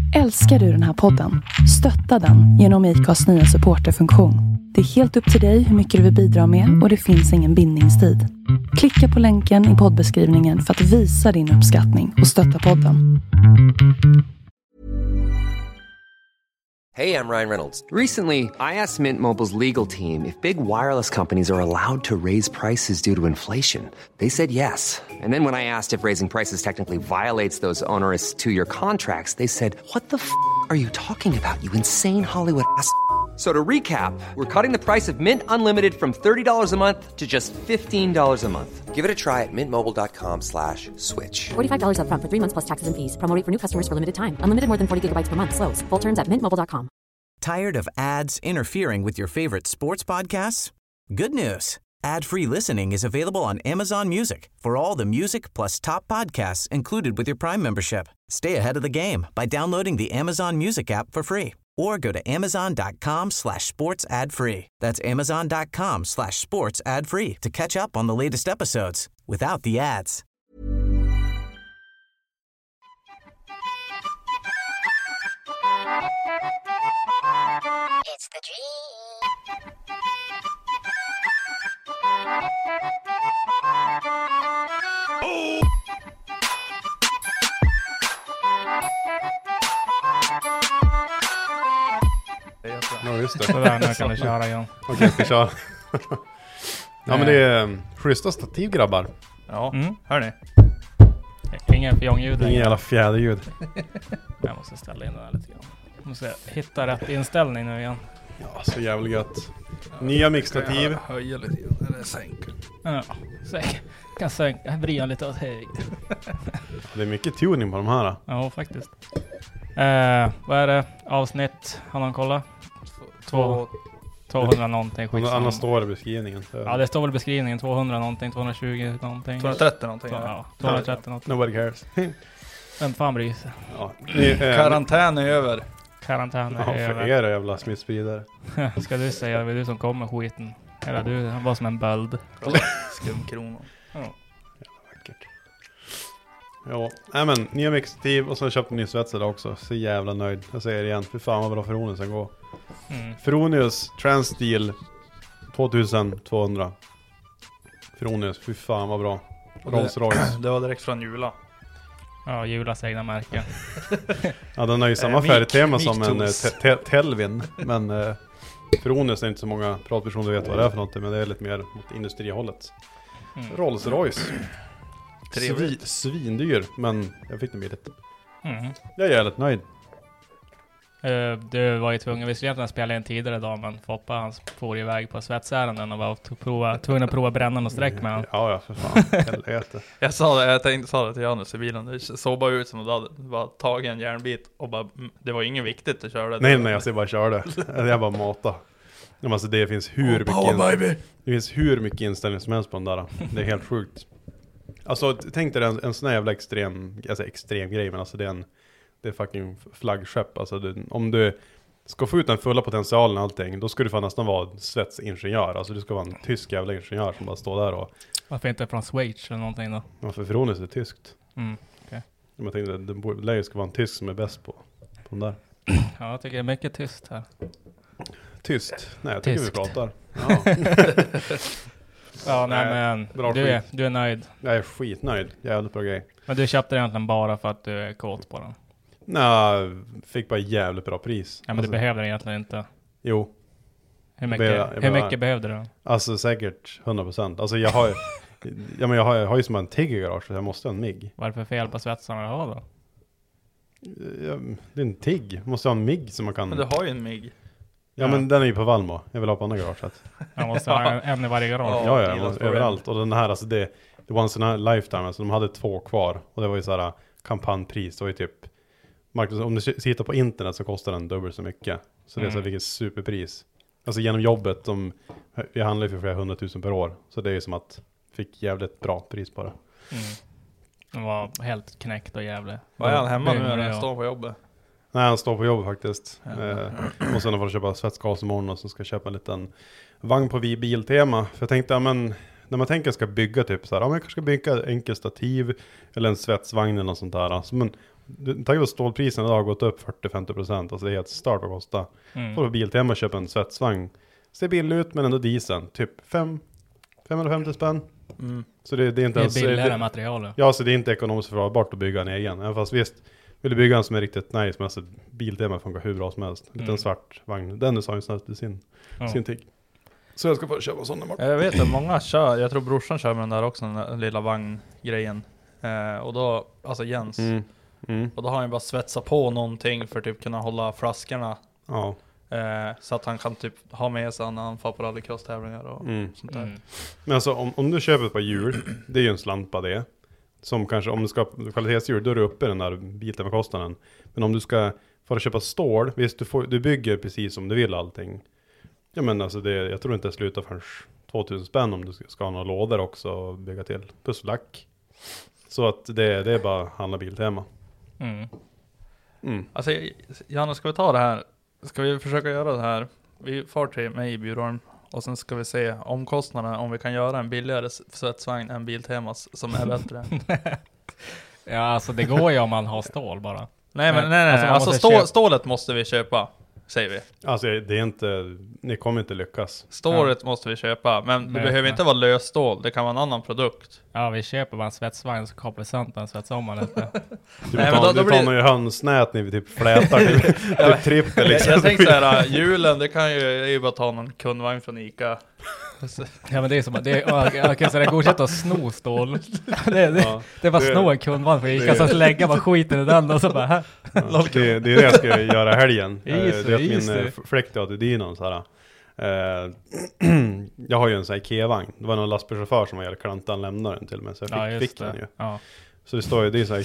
Älskar du den här podden? Stötta den genom IKAs nya supporterfunktion. Det är helt upp till dig hur mycket du vill bidra med och det finns ingen bindningstid. Klicka på länken i poddbeskrivningen för att visa din uppskattning och stötta podden. Hey, I'm Ryan Reynolds. Recently, I asked Mint Mobile's legal team if big wireless companies are allowed to raise prices due to inflation. They said yes. And then when I asked if raising prices technically violates those onerous two-year contracts, they said, "What the f*** are you talking about, you insane Hollywood ass?" So to recap, we're cutting the price of Mint Unlimited from $30 a month to just $15 a month. Give it a try at mintmobile.com/switch. $45 up front for 3 months plus taxes and fees. Promo rate for new customers for limited time. Unlimited more than 40 gigabytes per month. Slows full terms at mintmobile.com. Tired of ads interfering with your favorite sports podcasts? Good news. Ad-free listening is available on Amazon Music for all the music plus top podcasts included with your Prime membership. Stay ahead of the game by downloading the Amazon Music app for free or go to amazon.com/sports ad free. That's amazon.com/sports ad free to catch up on the latest episodes without the ads. It's the dream. Ja, just det. Sådär, nu kan du köra igen. Okej, jag ska köra. Ja, men det är schyssta stativ, grabbar. Ja, hör ni? Ingen fjongljud. Ingen jävla fjäderljud. Jag måste ställa in den här lite grann. Jag måste hitta rätt inställning nu igen. Ja, så jävla gött. Nya mixtativ. Höja lite grann, eller sänka. Ja, kan sänka, vrida lite åt höger. Det är mycket tuning på de här. Ja, faktiskt. Vad är det? Avsnitt? Har någon kolla? 200 någonting. Annars står det i beskrivningen. Så. Ja, det står väl i beskrivningen. 200 någonting, 220 någonting. 230 någonting. Ja, 230 någonting. Nobody cares. Vem fan bryr sig? Ja. Karantän är över. Karantän Ja, är för över. er jävla smittspridare. Ska du säga, det är du som kommer skiten. Eller du, han var som en böld. Skumkronor. Ja. Jävla vackert. Ja, nej men, nya mixtativ och så har jag köpt en ny svets idag också. Så jävla nöjd. Jag säger det igen, för fan vad bra Fronius sen går. Fronius Transsteel 2200. Fronius, fy fan vad bra. Rolls Royce. Det var direkt från Jula. Ja, Julas egna märken. Ja, den har ju samma färgtema som en Telvin. Men Fronius är inte så många pratpersoner vet vad det är för någonting. Men det är lite mer mot industrihållet. Rolls Royce. Svindyr, men jag fick den billigt. Jag är jävligt nöjd. Du var ju tvungen, vi skulle egentligen spela en tidigare dag, men Foppa han for iväg på svetsärenden och var tvungen att prova brännan och sträck med han. Ja, för fan. Helvete. Jag tänkte sa det till Janus i bilen. Det såg bara ut som att du hade bara tagit en järnbit och bara, det var inget viktigt att köra det. Nej, jag ser bara köra det. Jag bara mata. Alltså, det finns det finns hur mycket inställning som helst på den där. Det är helt sjukt. Alltså, tänk dig en sån här jävla extrem grej, men alltså det är fucking flaggskepp. Alltså om du ska få ut den fulla potentialen och allting, då ska du fan nästan vara svetsingenjör. Alltså du ska vara en tysk jävla ingenjör som bara står där och... Varför inte från Schweiz eller någonting då? Ja, för Fronius är tyskt. Okay. Jag tänkte att det lär ju ska vara en tysk som är bäst på den där. Ja, jag tycker det är mycket tyst här. Tyst? Nej, jag tycker Tyskt. vi pratar. Ja. Ja, nej men du är nöjd. Jag är skitnöjd. Jävligt bra grej. Men du köpte den egentligen bara för att du är kåt på den? Nej, fick bara jävligt bra pris. Ja, men alltså, du behövde den egentligen inte. Jo. Hur mycket behövde du? Alltså säkert 100%. Alltså jag har ju som en tigg i garage, så jag måste ha en MIG. Varför fel på svetsarna du har då? Det är en tigg. Måste ha en MIG som man kan... Men du har ju en MIG. Ja, men den är ju på Valmo. Jag vill ha på andra garaget. Jag måste ha en i varje garage. Ja, överallt. Och den här, alltså det var en sån här lifetime. Alltså de hade 2 kvar. Och det var ju så här kampanjpris. Det var ju typ... om du sitter på internet så kostar den dubbelt så mycket. Så det är så vilket superpris. Alltså genom jobbet. Vi handlar ju för flera 100 000 per år. Så det är ju som att fick jävligt bra pris på det. Den var helt knäckt och jävligt. Var är han hemma nu när han står på jobbet? Nej, han står på jobbet faktiskt. Och sen får jag köpa svetsgas imorgon och så ska jag köpa en liten vagn på biltema. För jag tänkte, men när man tänker ska bygga typ så här, man kanske ska bygga enkel stativ eller en svetsvagn eller något sånt där. Så, men tack vare stålpriserna har gått upp 40-50%. Alltså det är helt start att kosta. Får du Biltema och köpa en svetsvagn. Ser billig ut men ändå diesel. Typ 550 spänn. Så det är inte ens... Det är billigare material. Ja, så det är inte ekonomiskt försvarbart att bygga en egen. Även fast visst, vill du bygga en som är riktigt nice, men alltså Biltema funkar hur bra som helst. En liten svart vagn. Dennis har ju snart i sin tigg. Så jag ska bara köpa sådana. Jag vet att många kör, jag tror brorsan kör med den där också, den där lilla vagngrejen. Och då, alltså Jens. Och då har han bara svetsat på någonting för typ kunna hålla flaskorna. Ja. Så att han kan typ ha med sig när han får på rallycross-tävlingar och sånt där. Men alltså om du köper ett par hjul, det är ju en slant på det. Som kanske, om du ska ha kvalitetshjul, då är du uppe i den där biten med kostnaden. Men om du ska få köpa stål, visst du bygger precis som du vill allting. Ja men alltså jag tror inte det slutar förrän 2000 spänn om du ska ha några lådor också och bygga till. Plus lack. Så att det är bara handla Biltema. Alltså Janne, ska vi ta det här? Ska vi försöka göra det här? Vi får till mig i byrån och sen ska vi se omkostnaderna om vi kan göra en billigare svetsvagn än Biltemas som är bättre. Ja, alltså det går ju om man har stål bara. Nej. Alltså stålet måste vi köpa, säger vi. Alltså det är inte, ni kommer inte lyckas. Stålet måste vi köpa, men det behöver inte vara lösstål. Det kan vara en annan produkt. Ja, vi köper bara en svetsvagn så kopplar centern svetsar om man lite. Du tar nog ju hönsnät när vi typ flätar typ trippel liksom. Jag tänkte såhär, julen det kan ju bara ta någon kundvagn från Ica. Ja men det är som att jag kan säga godkänt att sno stål. Det är bara sno en kundvagn för Ica så lägga bara skiten i den och så bara här. Det är det jag ska göra helgen. Det är att min fläkt hade dinon så här. Jag har ju en sån här Ikea-vagn. Det var någon lastbilschaufför som var jävla klantan lämnade den till mig, så jag fick den ju. Ja. Så det står ju, det är så här.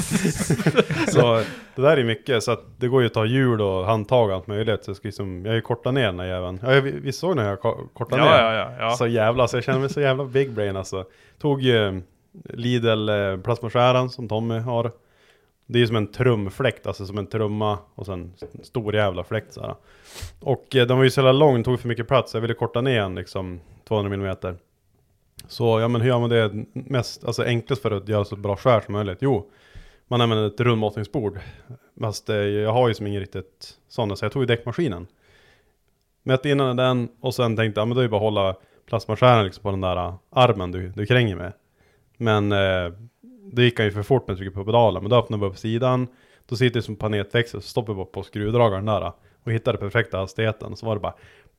Så det där är mycket, så att det går ju att ta hjul och handtag och allt möjligt. Så jag ska liksom, jag är korta ner den här jäveln. Ja, vi såg när jag kortade ner. Ja. Så jävla, så jag känner mig så jävla big brain alltså. Tog Lidl plasmaskäran som Tommy har. Det är ju som en trumfläkt, alltså som en trumma och sen stor jävla fläkt så här. Och den var ju så jävla lång, tog för mycket plats. Jag ville korta ner den liksom 200 mm. Så ja, men hur gör man det mest, alltså enklast för att göra så bra skär som möjligt? Jo, man använder ett rundmåttningsbord. Fast jag har ju som ingen riktigt sådana, så jag tog ju däckmaskinen. Mätte innan den och sen tänkte jag, men då är det bara hålla plasmaskäran liksom på den där armen du kränger med. Men det gick ju för fort när jag tryckte på pedalen. Men då öppnade jag upp sidan. Då sitter det som panetväxel. Så stoppade jag bara på skruvdragaren där. Och hittade perfekta hastigheten. Så var det bara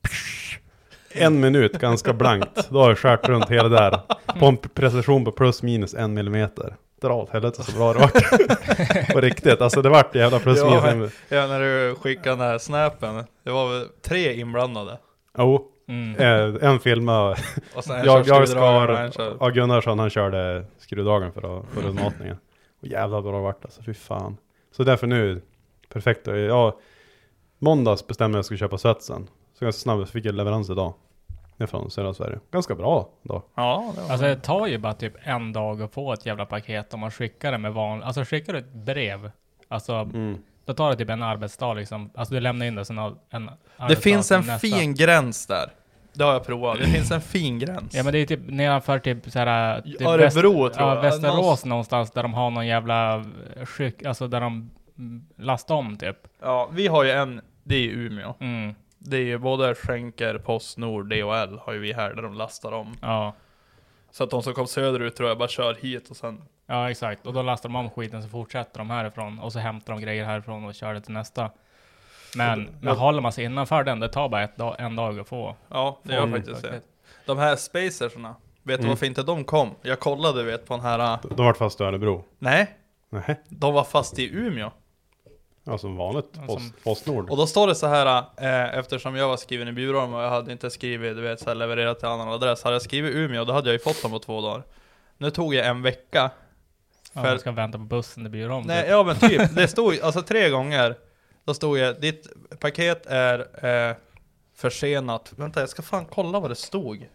1 minut, ganska blankt. Då har jag skärt runt hela där. På en precision på plus minus 1 millimeter. Dra åt helvete så bra det vart. På riktigt, alltså det vart jävla plus minus 1 millimeter. Ja, när du skickade den här snappen. Det var väl 3 inblandade. Jo. En filma. Jag skar och Gunnarsson han körde skruvdragaren för rundmatningen. Och jävla bra vart alltså, fy fan. Så därför nu, perfekt. Ja, måndags bestämde jag att jag skulle köpa svetsen. Så ganska snabbt fick jag leverans idag. Det är från södra Sverige. Ganska bra då. Ja, alltså det tar ju bara typ en dag att få ett jävla paket om man skickar det med alltså skickar du ett brev. Alltså då tar det typ en arbetsdag liksom. Alltså du lämnar in det sen en det finns en fin gräns där. Det har jag provat. Det finns en fin gräns. Ja, men det är typ nedanför typ såhär Örebro tror jag. Västerås någonstans där de har någon jävla alltså där de lastar om typ. Ja, vi har ju en, det är ju Umeå. Det är ju både Schenker, Postnord, DHL har ju vi här där de lastar om. Ja. Så att de som kom söderut tror jag bara kör hit och sen... Ja, exakt. Och då lastar de om skiten så fortsätter de härifrån. Och så hämtar de grejer härifrån och kör det till nästa. Men håller man sig innanför den, det tar bara en dag att få. Ja, det gör faktiskt det. De här spacerserna, vet du varför inte de kom? Jag kollade på den här... De var fast i Örebro. Nej. De var fast i Umeå. Ja, som vanligt. Postnord. Och då står det så här, eftersom jag var skriven i byrån och jag hade inte skrivit, du vet, så här, levererat till annan adress. Hade jag skrivit Umeå, då hade jag ju fått dem på 2 dagar. Nu tog jag en vecka. För jag ska vänta på bussen i byrån. Nej, typ. Ja men typ, det stod alltså 3 gånger. Då stod jag, ditt paket är försenat. Vänta, jag ska fan kolla vad det stod.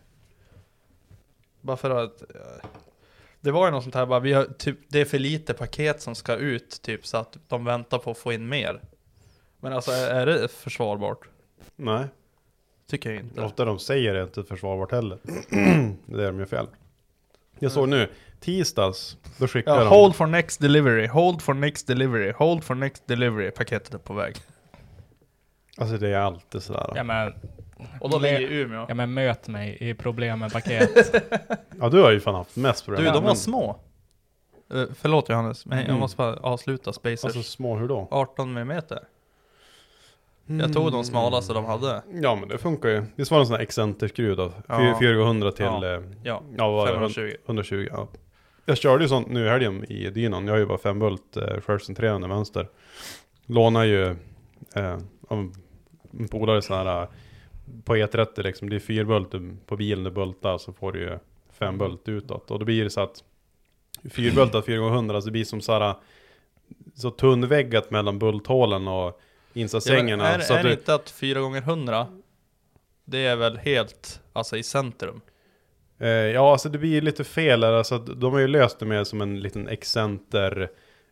Bara för att... Det var ju något sånt här, bara, vi har, typ, det är för lite paket som ska ut, typ, så att de väntar på att få in mer. Men alltså, är det försvarbart? Nej. Tycker jag inte. Ofta de säger det inte försvarbart heller. Det är de ju fel. Jag såg nu, tisdags, då skickar de. Hold for next delivery, hold for next delivery, hold for next delivery. Paketet är på väg. Alltså det är alltid sådär. Ja men... Och då ligger i Umeå. Ja men möt mig i problem med paket. Ja, du har ju fan haft mest problem. Du, de var små. Förlåt Johannes, men jag måste bara avsluta Spacers. Alltså små, hur då? 18 mm. Jag tog de smalaste de hade. Ja men det funkar ju. Det var en sån här excenterskruv då. 400 till vad 520. 120, ja. Jag körde ju sånt nu i helgen i dynan. Jag har ju bara 5-bult förcentrerande vänster. Lånar ju av en polare sån här på E30 liksom. Det är 4-bult på bilen det bultar, så får du ju 5-bult utåt. Och då blir det så att 4-bultat 4x100, alltså det blir som så tunnväggat mellan bulthålen och insatssängarna. Är så att det inte att 4x100 det är väl helt alltså i centrum? Ja, alltså det blir lite fel där. Alltså, de har ju löst det med som en liten excenter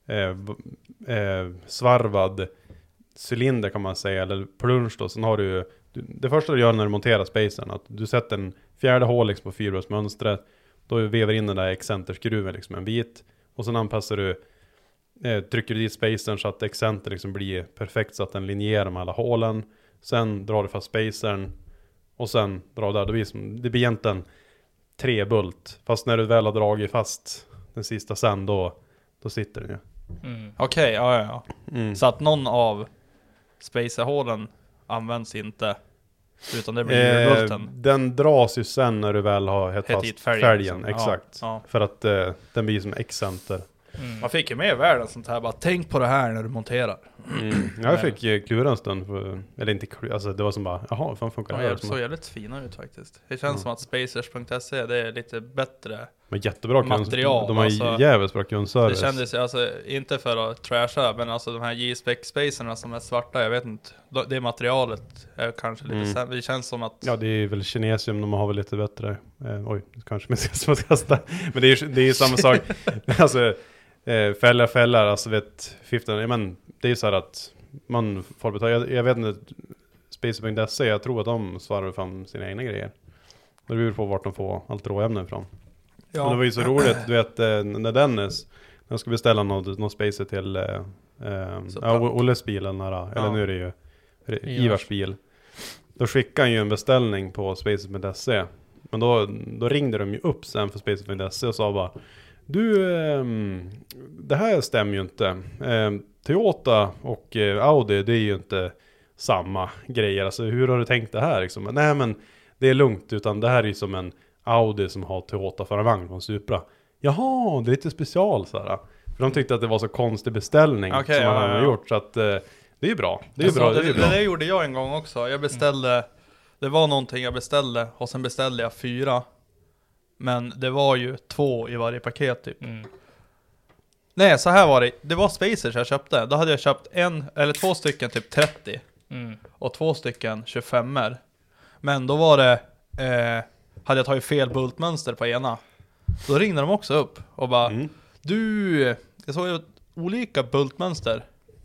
svarvad cylinder kan man säga, eller plunge då. Sen har du det första du gör när du monterar spacern, att du sätter en fjärde hål liksom på 4-bröstmönstret. Då vevar in den där excenterskruven liksom en bit, och sen anpassar du trycker du dit spacern så att excenter liksom blir perfekt, så att den linjerar med alla hålen. Sen drar du fast spacern och sen drar där. Det blir egentligen 3 bult, fast när du väl har dragit fast den sista sen då sitter den ju. Okej, ja. Så att någon av spacerhålen används inte, utan det blir bulten. Den dras ju sen när du väl har hett fast fälgen. Exakt. Ja. För att den blir som excenter. Man fick ju med världen sånt här, bara tänk på det här när du monterar. Jag fick klura en stund eller inte klura, alltså det var som bara, jaha, fan funkar det här? Det såg jävligt fina ut faktiskt. Det känns som att spacers.se det är lite bättre. Men jättebra material. De har alltså, jävligt bra kundservice. Det kändes alltså, inte för att trasha, men alltså de här J-spec spacerna som är svarta, jag vet inte, det materialet är kanske lite sämre. Det känns som att... Ja, det är väl kinesium, de har väl lite bättre. Kanske med kasta. Men det är ju samma sak. Alltså fällar, alltså vet 15, men det är ju så här att man får betala. Jag vet inte, Spacer.se, jag tror att de svarar fram sina egna grejer. Det beror på vart de får allt råämnen ifrån. Ja. Och det var ju så roligt, du vet, när Dennis ska beställa någon Spacer till Olles bilen, eller nu är det ju Ivars bil. Då skickade han ju en beställning på Spacer.se. Men då ringde de ju upp sen för Spacer.se och sa bara: du, det här stämmer ju inte. Toyota och Audi, det är ju inte samma grejer. Alltså hur har du tänkt det här? Liksom? Nej men det är lugnt, utan det här är ju som en Audi som har Toyota för en vagn på en Supra. Jaha, det är lite special så här. För de tyckte att det var så konstig beställning som man har gjort. Så att det är ju bra. Det är bra. Det gjorde jag en gång också. Jag beställde, det var någonting jag beställde och sen beställde jag 4. Men det var ju 2 i varje paket typ. Nej, så här var det. Det var spacers jag köpte. Då hade jag köpt 1 eller 2 stycken typ 30. Och 2 stycken 25er. Men då var det hade jag tagit fel bultmönster på ena. Då ringde de också upp och bara du, jag såg ju olika bultmönster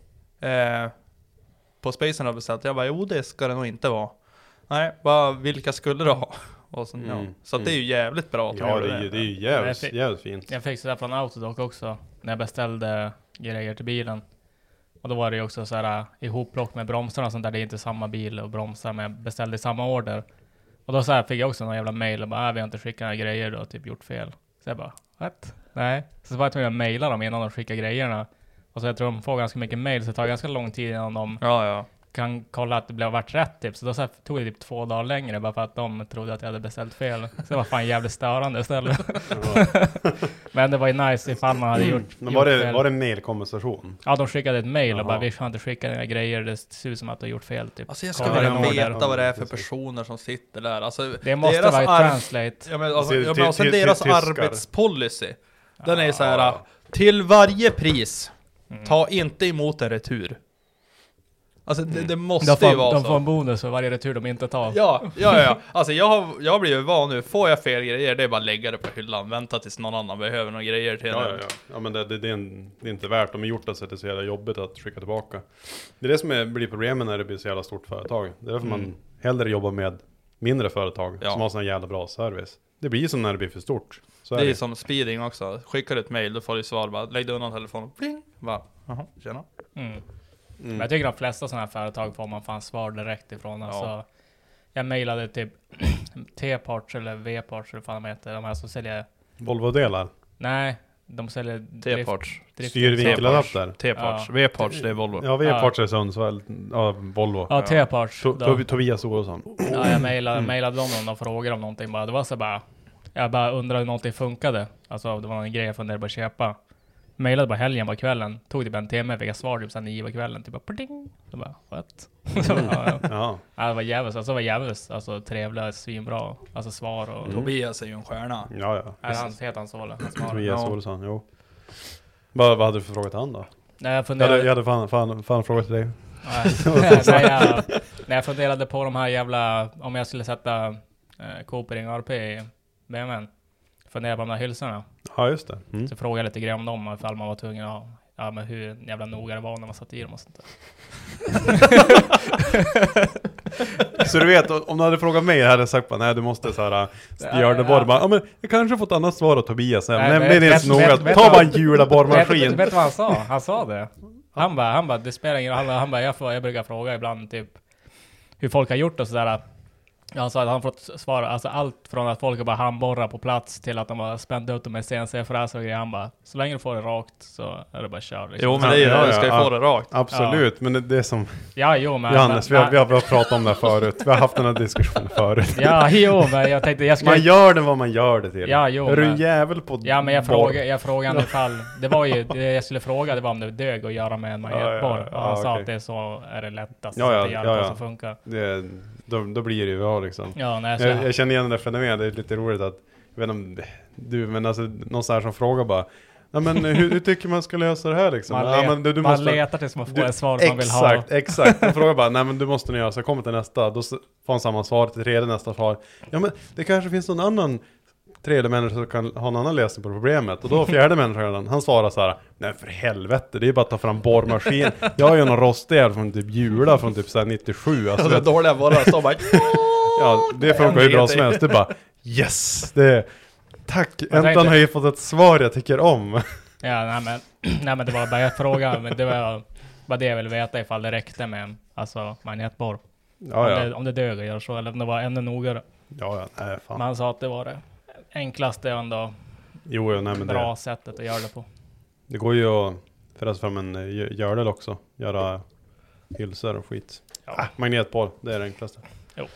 på spacern jag beställt. Jag bara, jo det ska det nog inte vara. Nej, bara vilka skulle du ha? Och sen, så att det är ju jävligt bra. Ja, det är ju jävligt fint. Jag fick sådär från Autodoc också när jag beställde grejer till bilen. Och då var det ju också såhär ihopplock med bromsarna och sånt där. Det är inte samma bil och bromsar, men jag beställde i samma order. Och då så här fick jag också någon jävla mail och bara, vi har inte skickat några grejer, du har typ gjort fel. Så jag bara, what? Nej. Så var jag tvungen att mejla dem innan de skickade grejerna. Och så jag tror de får ganska mycket mail, så det tar ganska lång tid innan de kan kolla att det blev varit rätt typ. Så då så här tog det typ 2 dagar längre bara för att de trodde att jag hade beställt fel. Så det var fan jävligt störande istället. Men det var ju nice ifall man hade gjort men var det en mailkonversation? Ja, de skickade ett mail och bara, vi får inte skicka några grejer, det ser ut som att du har gjort fel typ. Alltså jag ska vilja veta vad det är för personer som sitter där. Alltså, det måste vara ett translate. Ja, men alltså deras arbetspolicy. Den är så här: till varje pris, ta inte emot en retur. Alltså det måste ju vara så. De får en bonus för varje retur de inte tar. Ja. Alltså jag blir ju van nu. Får jag fel grejer, det är bara att lägga det på hyllan. Vänta tills någon annan behöver några grejer till Ja, men det är inte värt. De har gjort det så att det är så jävla jobbigt att skicka tillbaka. Det är det som blir problemet när det blir så jävla stort företag. Det är därför man hellre jobbar med mindre företag som har sån jävla bra service. Det blir som när det blir för stort. Så det är som speeding också. Skickar du ett mail, då får du svar bara, lägg undan telefonen, pling, bara, jaha, tjena. Men jag tycker de flesta sådana här företag får man fan svar direkt ifrån. Alltså, jag mejlade typ T-parts eller V-parts eller vad fan de heter. De här som säljer... Volvo-delar? Nej, de säljer... T-parts. Styrvinkeladapter? T-parts. V-parts, det är Volvo. Ja, V-parts är Sundsvall. Ja, Volvo. Ja, T-parts. Tobias Olsson. Ja, jag mejlade dem och de frågade om någonting bara. Det var så bara... Jag bara undrade hur någonting funkade. Alltså, det var en grej jag funderade på att köpa. Mejlade bara helgen på kvällen. Tog typ en timme, fick jag svar typ sen 9 på kvällen. Typ bara pling. Så bara, what? Ja, det var jävligt. Alltså, det var jävligt. Alltså, trevliga, svinbra. Alltså, svar och... Tobias är ju en stjärna. Ja. Han heter han så, eller? Tobias Olsson, jo. Vad hade du för fråga till han då? Nej, jag funderade... Jag hade fan frågat till dig. När jag funderade på de här jävla... Om jag skulle sätta Coopering RP i BMWn. Funderade på de där hylsorna. Ja, just det. Så frågade jag lite grann om dem, ifall man var tvungen att ja, men hur jävla noga det var när man satt i dem och sånt där. Så du vet, om du hade frågat mig hade jag sagt bara, nej du måste såhär göra det bara. Ja men jag kanske fått annat svar av Tobias. Nej, men det är inte så noga. Ta bara en hjularborrmaskin. Vet du vad han sa? Han sa det. Han bara, det spelar ingen roll. Han bara, jag brukar fråga ibland typ hur folk har gjort och sådär. Han sa att han fått svara, alltså allt från att folk har bara handborrar på plats till att de har spänt ut dem med CNC-fräs och grejer. Han bara, så länge du får det rakt så är det bara kör. Liksom. Jo, men det är ju du ska ju få det rakt. Absolut, men det är som... Ja, jo, men... Johannes, vi har pratat om det förut. Vi har haft den här diskussionen förut. Ja, jo, men jag tänkte... Man gör det vad man gör det till. Ja, jo, är du en jävel på... Ja, men jag frågade ifall... Det var ju... Det jag skulle fråga, det var om det dög att göra med en magnetborr. Och han sa att det är så är det lättast att göra det som funkar. Då blir det ju bra liksom. Ja, jag känner igen det fenomenet. Det är lite roligt att jag vet inte om du, men alltså någon sån här som frågar bara, ja men hur tycker man ska lösa det här liksom? Man måste, letar tills man får ett svar man vill ha. Exakt. Jag frågar bara, nej men du måste göra så jag kommer till nästa. Då får han samma svar till tredje nästa svar. Ja men det kanske finns någon annan tredje människa som kan ha en annan lösning på problemet. Och då fjärde människan, han svarar så här: nej för helvete, det är bara att ta fram borrmaskin. Jag har ju någon rostig från typ Jula från typ så här 97. Alltså det dåliga borrar så bara... Ja, det funkar ju bra som helst. Det är bara, yes, det tack, äntligen har jag fått ett svar jag tycker om. Ja, nej men det var bara en fråga, men det var bara det jag ville veta ifall det räckte med en magnetborr. Om det dög och gör så, eller om det var ännu nogare. Ja, nej fan. Man sa att det var det enklaste och ändå bra sättet att göra det på. Det går ju att förresten fram en gördel också. Göra hylsor och skit. Ja. Magnetborr, det är det enklaste. Jo.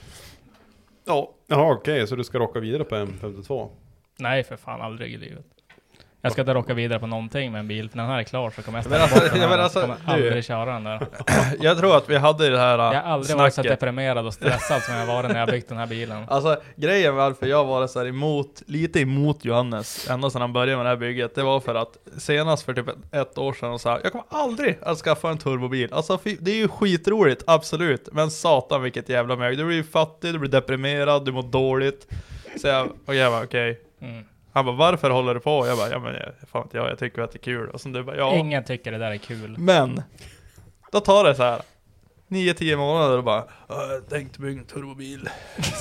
Ja, okej, så du ska rocka vidare på M52? Nej, för fan, aldrig i livet. Jag ska inte rocka vidare på någonting med en bil, för när den här är klar så kommer jag ställa bort den här, så kommer jag aldrig köra den där. Jag tror att vi hade det här jag har aldrig varit så deprimerad och stressad som jag varit när jag byggt den här bilen. Alltså, grejen varför jag var så här lite emot Johannes ända sedan han började med det här bygget, det var för att senast för typ ett år sedan och så här, jag kommer aldrig att skaffa en turbobil. Alltså, det är ju skitroligt, absolut, men satan vilket jävla mög. Du blir ju fattig, du blir deprimerad, du mår dåligt. Så jag var okej. Han bara, varför håller du på? Jag bara, jag tycker att det är kul. Och så du bara, ja. Ingen tycker det där är kul. Men, då tar det så här 9-10 månader och bara, jag tänkte bygga en turbobil.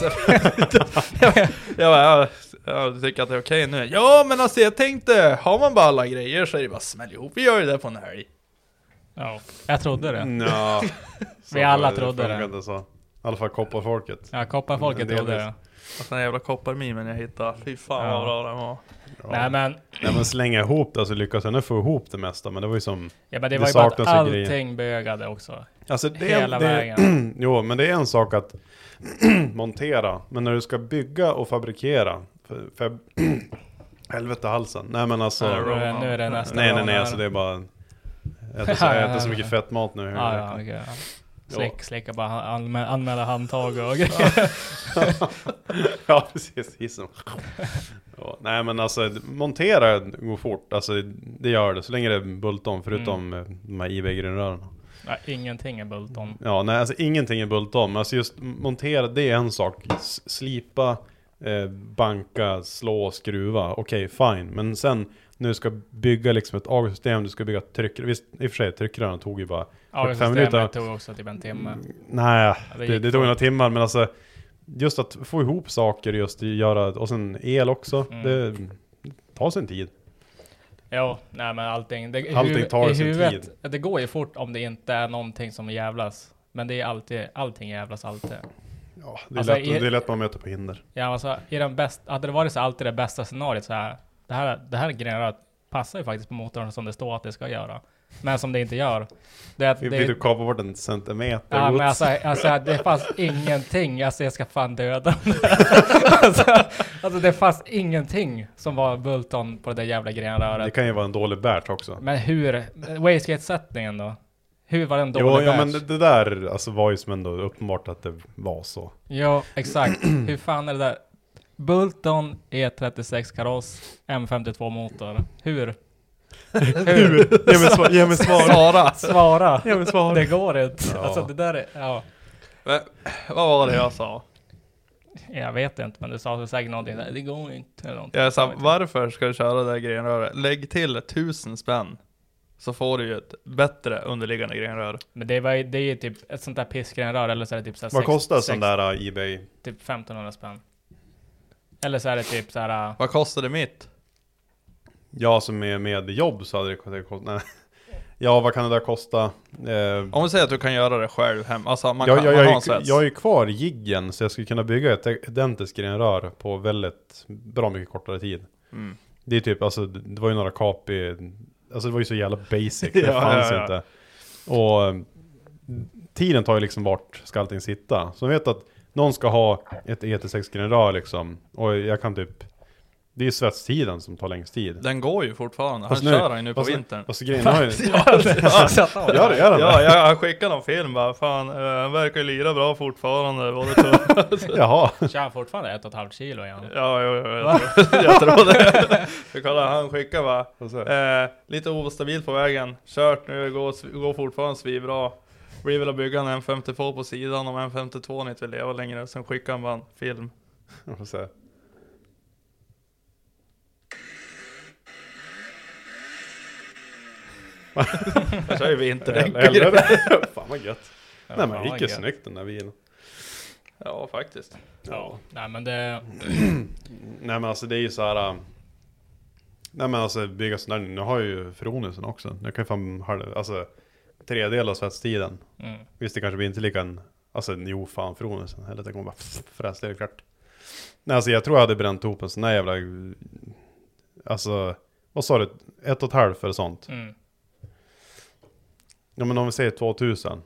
Jag tycker att det är okej nu. Ja, men alltså jag tänkte, har man bara alla grejer så är det bara smäll ihop. Vi gör ju det på en helg. Ja, jag trodde det. No. Vi alla trodde det. Så. I alla fall kopparfolket. Ja, kopparfolket trodde det. Och den jävla kopparmimen jag hittade. Fy fan vad bra den var. Ja. Nej men slänga ihop det, alltså lyckas jag nu få ihop det mesta. Men det var ju som... Ja, men det var ju bara att allting bögade också. Alltså hela vägen. Jo, men det är en sak att montera. Men när du ska bygga och fabrikera. För helvete halsen. Nej men alltså... Nu är det nästa. Nej, alltså det är bara... Jag äter så mycket fett mat nu. Okay. Slicka bara anmäla handtag och grejer. Ja, precis. Ja, nej, men alltså montera går fort. Alltså det gör det, så länge det är bulton, förutom de här eBay-grundrörarna. Nej, ingenting är bulton. Ja, nej, alltså ingenting är bulton. Alltså just montera, det är en sak. Slipa, banka, slå, skruva. Okej, fine. Men sen, nu ska bygga liksom ett AG-system, du ska bygga tryck. Visst, i och för sig, tryckrörarna tog ju bara 45 minuter. Tog också typ en timme. Nej, det tog några timmar, men alltså just att få ihop saker, just göra, och sen el också, det tar sin tid. Ja, nej men allting tar sin tid. Det går ju fort om det inte är någonting som jävlas. Men det är allting jävlas alltid. Ja, det är lätt man möter på hinder. Ja, alltså hade det varit så alltid det bästa scenariot så här. Det här grejen passar ju faktiskt på motorn som det står att det ska göra. Men som det inte gör. Vi vill du kapa bort en centimeter. Ja, men alltså det fanns ingenting. Alltså jag ska fan döda. alltså det fanns ingenting som var Bulton på det där jävla grenröret. Det kan ju vara en dålig batch också. Men hur? Wastegate-sättningen då? Hur var den dålig batch? Ja, men det där alltså, var ju som ändå uppenbart att det var så. Ja, exakt. Hur fan är det där? Bulton E36 kaross, M52 motor. Hur? Ge mig svar. Svara. Ge mig svar. Det går inte. Ja. Alltså det där är, ja. Men, vad var det jag sa? Jag vet inte, men du sa säkert någonting där. Det går inte. Eller Jag sa, varför ska du köra det där grenröret? Lägg till 1000 spänn. Så får du ju ett bättre underliggande grenrör. Men det är ju typ ett sånt där pissgrenrör. Eller så är det typ så här vad kostar sån där eBay? Typ 1500 spänn. Eller så är det typ så här. Vad kostar det mitt? Ja, som med jobb så hade det kostat. Nej. Ja, vad kan det där kosta? Om vi säger att du kan göra det själv hem. Alltså man jag är ju kvar i jiggen, så jag skulle kunna bygga ett identiskt grenrör på väldigt bra mycket kortare tid. Det är typ, alltså det var ju några kap i, alltså det var ju så jävla basic. Det fanns inte. Och tiden tar ju liksom bort ska allting sitta. Så jag vet att någon ska ha ett ET6 grenrör liksom. Och jag kan typ, det är ju svetstiden som tar längst tid. Den går ju fortfarande. Han kör den ju på vintern. Fast grejen har ju... Jag skickade någon film bara. Fan, han verkar ju lira bra fortfarande. Var det så? Jaha. Kör han fortfarande 1,5 kilo igen? Ja, jag tror det. Jag kollar, han skickar bara. Lite ostabil på vägen. Kört nu, går fortfarande svinbra. Vi vill bygga en M52 på sidan. Om M52 inte vill leva längre. Sen skickar han bara en film. Jag får se. Jag kör ju vinterdäck. Fan vad gött. Nej, men gick ju snyggt den där bilen. Ja, faktiskt. Ja. Nej, men det... Nej, men alltså det är ju så här. Nej, men alltså bygga sån där. Nu har ju Fronusen också. Jag kan ju fan alltså 3 av svetstiden. Visst, det kanske blir inte lika en... Alltså, jo fan Fronusen. Eller det kommer bara fräsla klart. Nej, alltså jag tror jag hade bränt ihop en sån där jävla... Alltså, vad sa du? 1,5 för sånt. Ja, men om vi säger 2000.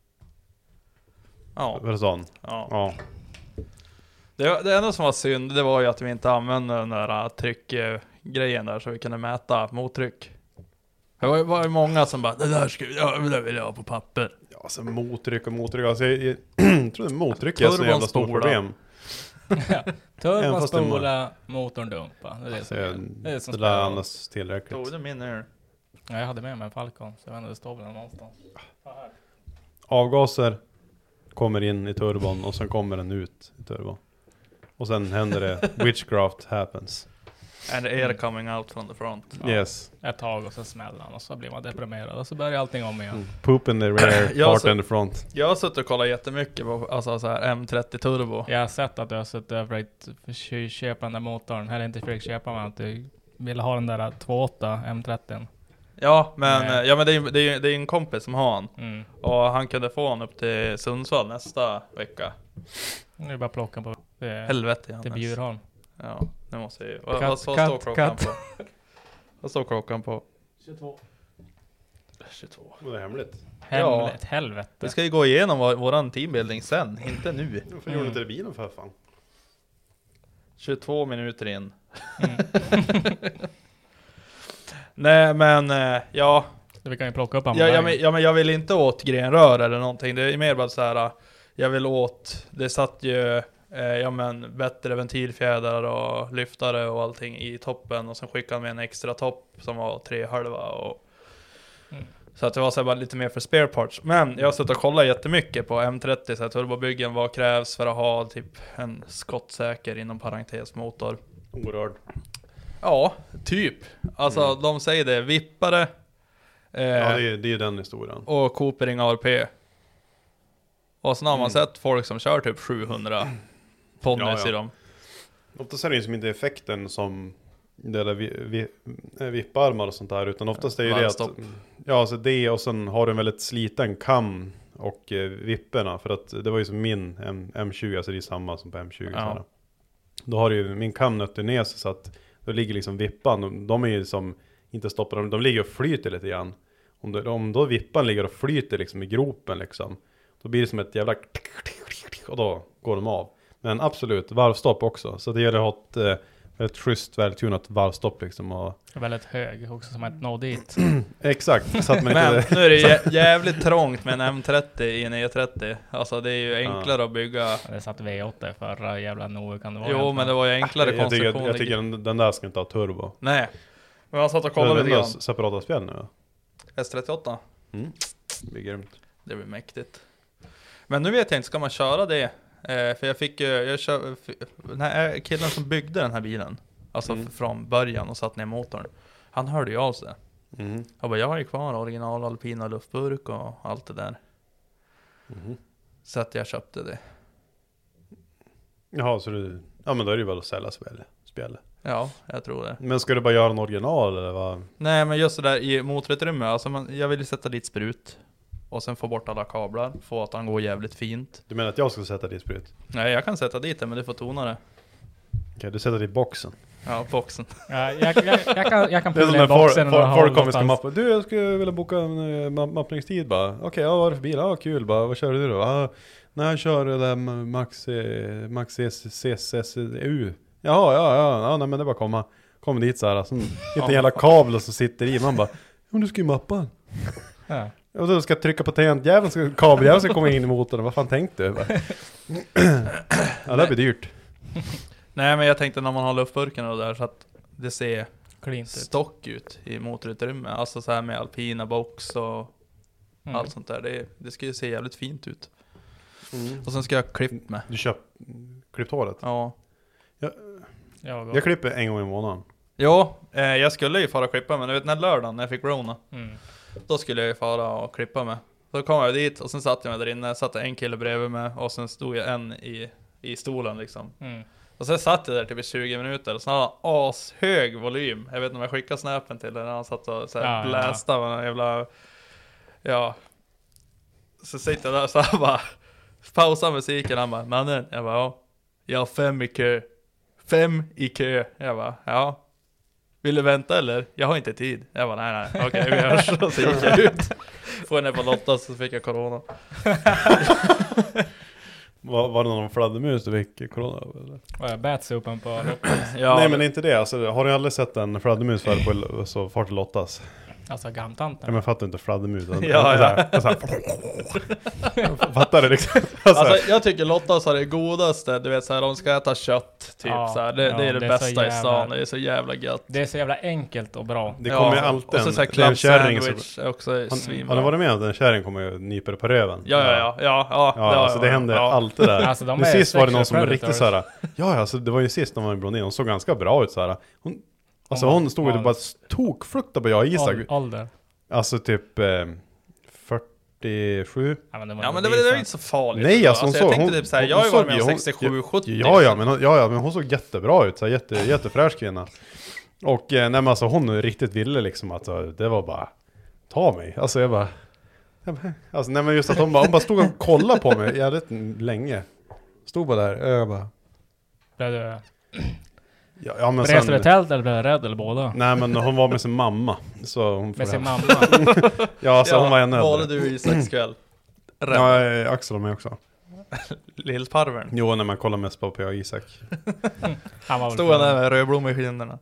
Ja. För sån. Ja. Det enda som var synd, det var ju att vi inte använde den där tryckgrejen där så vi kunde mäta mottryck. Det var ju många som bara, det där vill jag ha på papper. Ja, alltså mottryck. Alltså, jag tror att mottryck är så jävla stort problem. Turbon spola, motorn dumpa. Det är det som det är som det lär annars tillräckligt. Tog du min nu? Ja, jag hade med mig en Falcon, så jag vet inte, det står väl någonstans. Avgaser kommer in i turbon och sen kommer den ut i turbon. Och sen händer det, witchcraft happens. And air coming out from the front. Yes. Ett tag och så smäller han och så blir man deprimerad och så börjar allting om igen. Poop in the rear, part in the front. Jag har suttit och kollat jättemycket på alltså, så här M30 turbo. Jag har sett att du har suttit över att köpa den där motorn. Eller inte försökt köpa, men att du vill ha den där 2.8 M30. Ja, men det är en kompis som har han. Och han kunde få han upp till Sundsvall nästa vecka. Nu är bara plocka på helvete till Bjurholm. Ja, det måste jag. Vad står klockan på? Vad står klockan på? 22. Det är hemligt. Hemligt, helvete. Vi ska ju gå igenom våran teambuilding sen, inte nu. Varför gjorde du inte det bilen för fan? 22 minuter in. Nej, men ja. Vi kan ju plocka upp men jag vill inte åt grenrör eller någonting. Det är mer bara så här. Jag vill åt. Det satt ju bättre ventilfjädrar och lyftare och allting i toppen. Och sen skickade han med en extra topp som var 3,5 och så att det var så här bara lite mer för spare parts. Men jag har suttit och kollat jättemycket på M30 så här, turbobyggen. Vad krävs för att ha typ en skottsäker inom parentes motor? Orörd. Ja, typ. Alltså de säger det, vippare. Ja, det är den historien. Och Coopering ARP. Och sen har man sett folk som kör typ 700 ponnys i dem. Oftast är det ju som inte effekten som det där vipparmar och sånt där, utan oftast är ju det att alltså det, och sen har du en väldigt sliten kam och vipporna, för att det var ju som min M20, alltså det är samma som på M20 så då har du ju min kam nötter ner sig, så att då ligger liksom vippan, de är ju som inte stoppar, de ligger och flyter lite grann. Om då vippan ligger och flyter liksom i gropen liksom, då blir det som ett jävla och då går de av. Men absolut, varvstopp också. Så det gäller att ha ett schysst, vältunat varvstopp liksom. Och väldigt hög också, som ett nå dit. Exakt. Så att man Men inte... nu är det jävligt trångt med en M30 i en E30. Alltså det är ju enklare att bygga. Det satt V8 förra jävla Noe kan det vara. Jo, men det var ju enklare konstruktion. Jag tycker den där ska inte ha turbo. Nej. Men jag satt och kollade lite grann. Separata spjäll nu då? S38. Det blir grymt. Det blir mäktigt. Men nu vet jag inte, ska man köra det? För jag fick den här killen som byggde den här bilen, alltså från början och satt ner motorn, han hörde ju av sig. Jag har ju kvar original alpina luftburk och allt det där. Så att jag köpte det. Jaha, så ja, men då är det ju väl att sälja spjäll. Ja, jag tror det. Men ska du bara göra en original eller vad? Nej, men just det där i motorutrymme, alltså jag vill ju sätta dit sprut och sen få bort alla kablar, få att han går jävligt fint. Du menar att jag ska sätta dit sprut? Nej, jag kan sätta dit det, men du får tona det. Okej, du sätter dit boxen. Ja, boxen. Ja, jag kan pulla i boxen och folk kommer ska mappa. Du, jag skulle vilja boka en mappningstid bara. Okej, vad är det för bil? Ja, kul bara. Vad kör du då? När jag kör det där Max CCU. Ja, nej, men det bara komma dit så här. Inte en jävla kabel som sitter i. Man bara, men du ska ju mappa. Ja. Och då ska jag trycka på kabeljäveln ska komma in i motorn. Vad fan tänkte du? Ja, det blir dyrt. Nej, men jag tänkte när man har luftburken och där så att det ser Klint stock ut i motorutrymme. Alltså så här med alpina box och allt sånt där. Det ska ju se jävligt fint ut. Och sen ska jag klippa med. Du klippt håret? Ja. Jag klipper en gång i månaden. Ja, jag skulle ju fara och klippa, men du vet när lördagen när jag fick Rona. Då skulle jag ju fara och klippa med. Då kom jag dit och sen satt jag mig där inne. Satt en kille bredvid mig och sen stod jag en i stolen liksom. Och sen satt jag där typ i 20 minuter och så hade han ashög volym. Jag vet inte om jag skickade snappen till när han satt och blästa med en jävla... Ja. Så sitter jag där så han bara pausar musiken. Han bara, mannen, jag bara, ja. Jag har 5 i kö. 5 i kö. Jag bara, ja. Vill du vänta eller? Jag har inte tid. Jag bara, nej. Okej, vi hörs. Och så gick jag ut. Får jag ner på Lotta så fick jag corona. Var det någon fladdermus du fick corona eller? Var jag batsupen på Lotta? Ja, nej, men inte det. Alltså, har du aldrig sett en fladdermus för på så fart till Lottas? Alltså gamtanten. Ja, men fattar inte fladdermus. Ja. Fattar du liksom? Alltså, jag tycker Lottas har det godaste. Du vet så här, de ska äta kött typ så här. Det är det bästa i stan. Det är så jävla gött. Det är så jävla enkelt och bra. Det kommer ju alltid och så här en club kärring sandwich också svinbra. Har ni varit med om den kärring kommer ju nypa det på röven? Ja, alltså det händer alltid där. Alltså, men sist var det någon som var riktigt så här. Ja, alltså det var ju sist när man var blondin. Hon såg ganska bra ut så här. Hon stod ju bara tokfruktade på jag och Isak. Ålder. Alltså typ 47. Ja, men det var inte så farligt. Nej, alltså hon såg, jag tänkte typ såhär, jag har ju varit med om 67-70. Men hon såg jättebra ut, så jättefräsch kvinna. Och nej, men alltså hon riktigt ville liksom att det var bara ta mig. Alltså jag bara alltså nej, men just att hon bara stod och kollade på mig jävligt länge. Stod bara där, jag bara blev du ja, men reste du tält eller blev du rädd eller båda? Nej, men hon var med sin mamma. Så hon med sin mamma? Ja, så hon var en äldre. Var det du i sexkväll? Ja, Axel var med också. Lillparvern. Jo, när man kollar mest på P.A. Isak. Stod han där med rödblom i kinderna.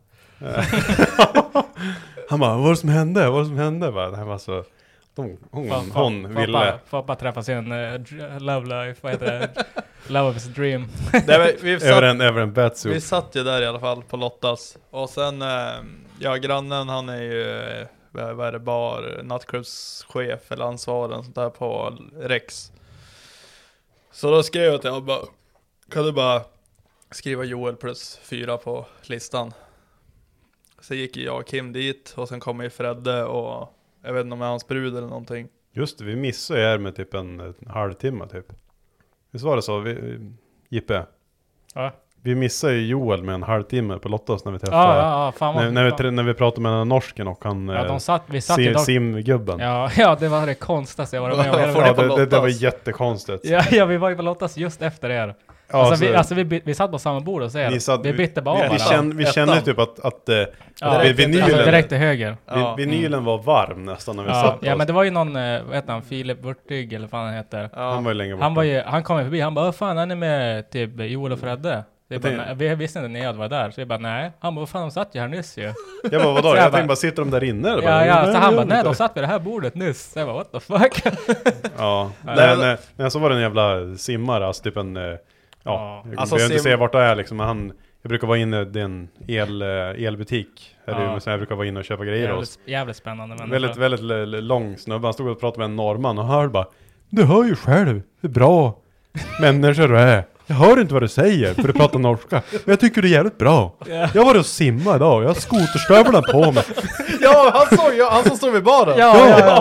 Han bara, vad var det som hände? Nej, alltså, hon ville... Foppa träffa sin love life, vad heter det? Love of his dream. över en batsuit. Vi satt ju där i alla fall på Lottas. Och sen, grannen han är ju, vad är det, nattklubbschef eller ansvarig sånt där på Rex. Så då skrev jag till honom bara, kan du bara skriva Joel +4 på listan? Så gick jag och Kim dit och sen kom ju Fredde och jag vet inte om det är hans brud eller någonting. Just det, vi missade er med typ en halvtimme typ. Visst var det så? Jippe? Ja. Vi missade ju Joel med en halvtimme på Lottas när vi träffade. Ja, fan vad... När vi pratade med den norsken och han... Ja, vi satt ju dock... simgubben. Ja, det var det konstigaste jag varit med om. Det var jättekonstigt. Ja, vi var ju på Lottas just efter er. Ja, vi satt på samma bord och vi bytte bara vi kände typ att vinylen direkt till höger. Vinylen var varm nästan när vi satt. Ja, men det var ju någon, vad heter han, Filip Wurtig eller vad han heter. Han var ju länge borta. Han kom ju förbi, han bara, vad fan, han är med typ Joel och Fredde. Vi visste inte när jag var där, så vi bara, nej. Han bara, vad fan, de satt ju här nyss ju. Jag bara, vadå? Jag tänkte bara, sitter de där inne? Eller? Så han bara, nej, de satt vid det här bordet nyss. Så jag bara, what the fuck? Ja, nej, så var det en jävla simmare, alltså typ en... Ja, jag behöver inte säga vart det är liksom, men jag brukar vara inne i en elbutik här i Umeå, så jag brukar vara inne och köpa grejer hos. Jävligt spännande. Men väldigt lång snubbe, han stod och pratade med en norrman och hörde bara, du hör ju själv hur bra människor du är. Jag hör inte vad du säger för du pratar norska, men jag tycker det är jävligt bra. Jag var och simma idag, jag har skoterstövlarna på mig. Ja, han som stod vid baren. Ja,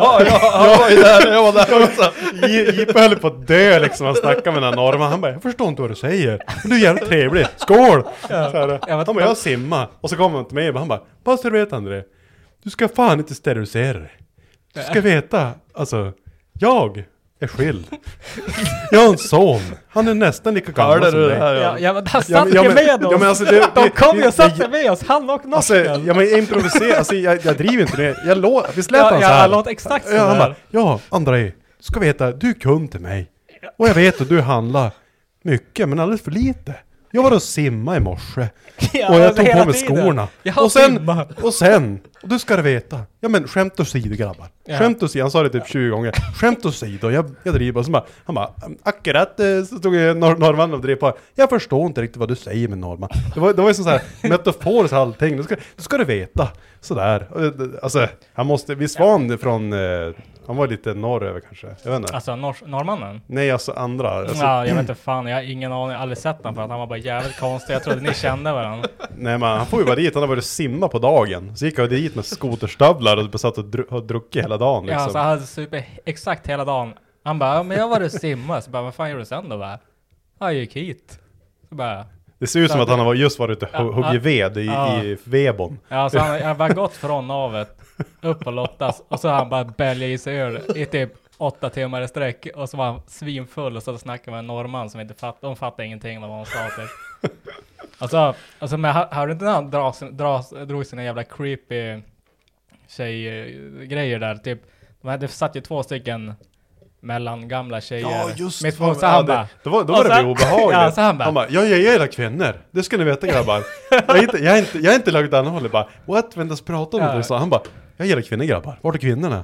han var ju där, jag var där också. Jippe höll på att dö liksom, han snackade med den här norrman. Han bara, jag förstår inte vad du säger, men du är jävligt trevlig, skål! Han bara, jag simma. Och så kom han till mig och han bara, pastor vet André, du ska fan inte sterilisera dig. Du ska veta, alltså, jag är skild. Jag har en son. Han är nästan lika gammal som dig. Ja, men han satt ju med oss. Ja, men alltså, de kom ju och satt sig med oss. Han och norsken. Alltså, ja, men jag improviserar. Alltså, jag driver inte med. Vi släpper han så här. Jag låter exakt så han där. bara, ja, André, du ska veta, du är kund till mig. Och jag vet att du handlar mycket, men alldeles för lite. Jag var och simma i morse. Och jag tog på mig skorna. Och sen, och du ska det veta. Ja, men skämt åsido, grabbar. Skämt åsido, han sa det typ 20 gånger. Skämt åsido, jag driver. Och så bara, han bara, akkurat, så stod jag norrman och drev på. Jag förstår inte riktigt vad du säger med norrman. Det var ju sån så här metaforisk allting. Du ska det veta. Sådär. Alltså, han måste, visst var han från... Han var lite norröver kanske. Jag vet inte. Alltså norrmannen? Nej, alltså andra. Alltså, ja, jag vet inte fan. Jag har ingen aning. Jag har aldrig sett honom för att han var bara jävligt konstig. Jag trodde ni kände varandra. Nej, men han får ju vara dit. Han har varit simma på dagen. Så gick han dit med skoterstövlar och satt och druckit hela dagen. Liksom. Ja, så han hade super exakt hela dagen. Han bara, men jag var och simma. Så bara, vad fan gjorde du sen då? Bara, jag gick hit. Så bara... Det ser ut som att han har just varit ute och huggit ved i vedbon. Ja, så han bara gått från navet upp på Lottas och så har han bara bälgat i sig öl i typ 8 timmar i sträck och så var han svinfull och så snackade med en norrman som inte fattade, de fattade ingenting av vad han sa till. Alltså men hörde inte när han drog sina jävla creepy tjejgrejer där typ, det satt ju 2 stycken mellan gamla tjejer. Ja, just det. Så han bara, då var det obehagligt. Ja, så han bara, jag gillar kvinnor. Det ska ni veta, grabbar. jag är inte lagt annan håll. Bara, what? Väntas prata om det. Så han bara, jag gillar kvinnor, grabbar. Vart är kvinnorna?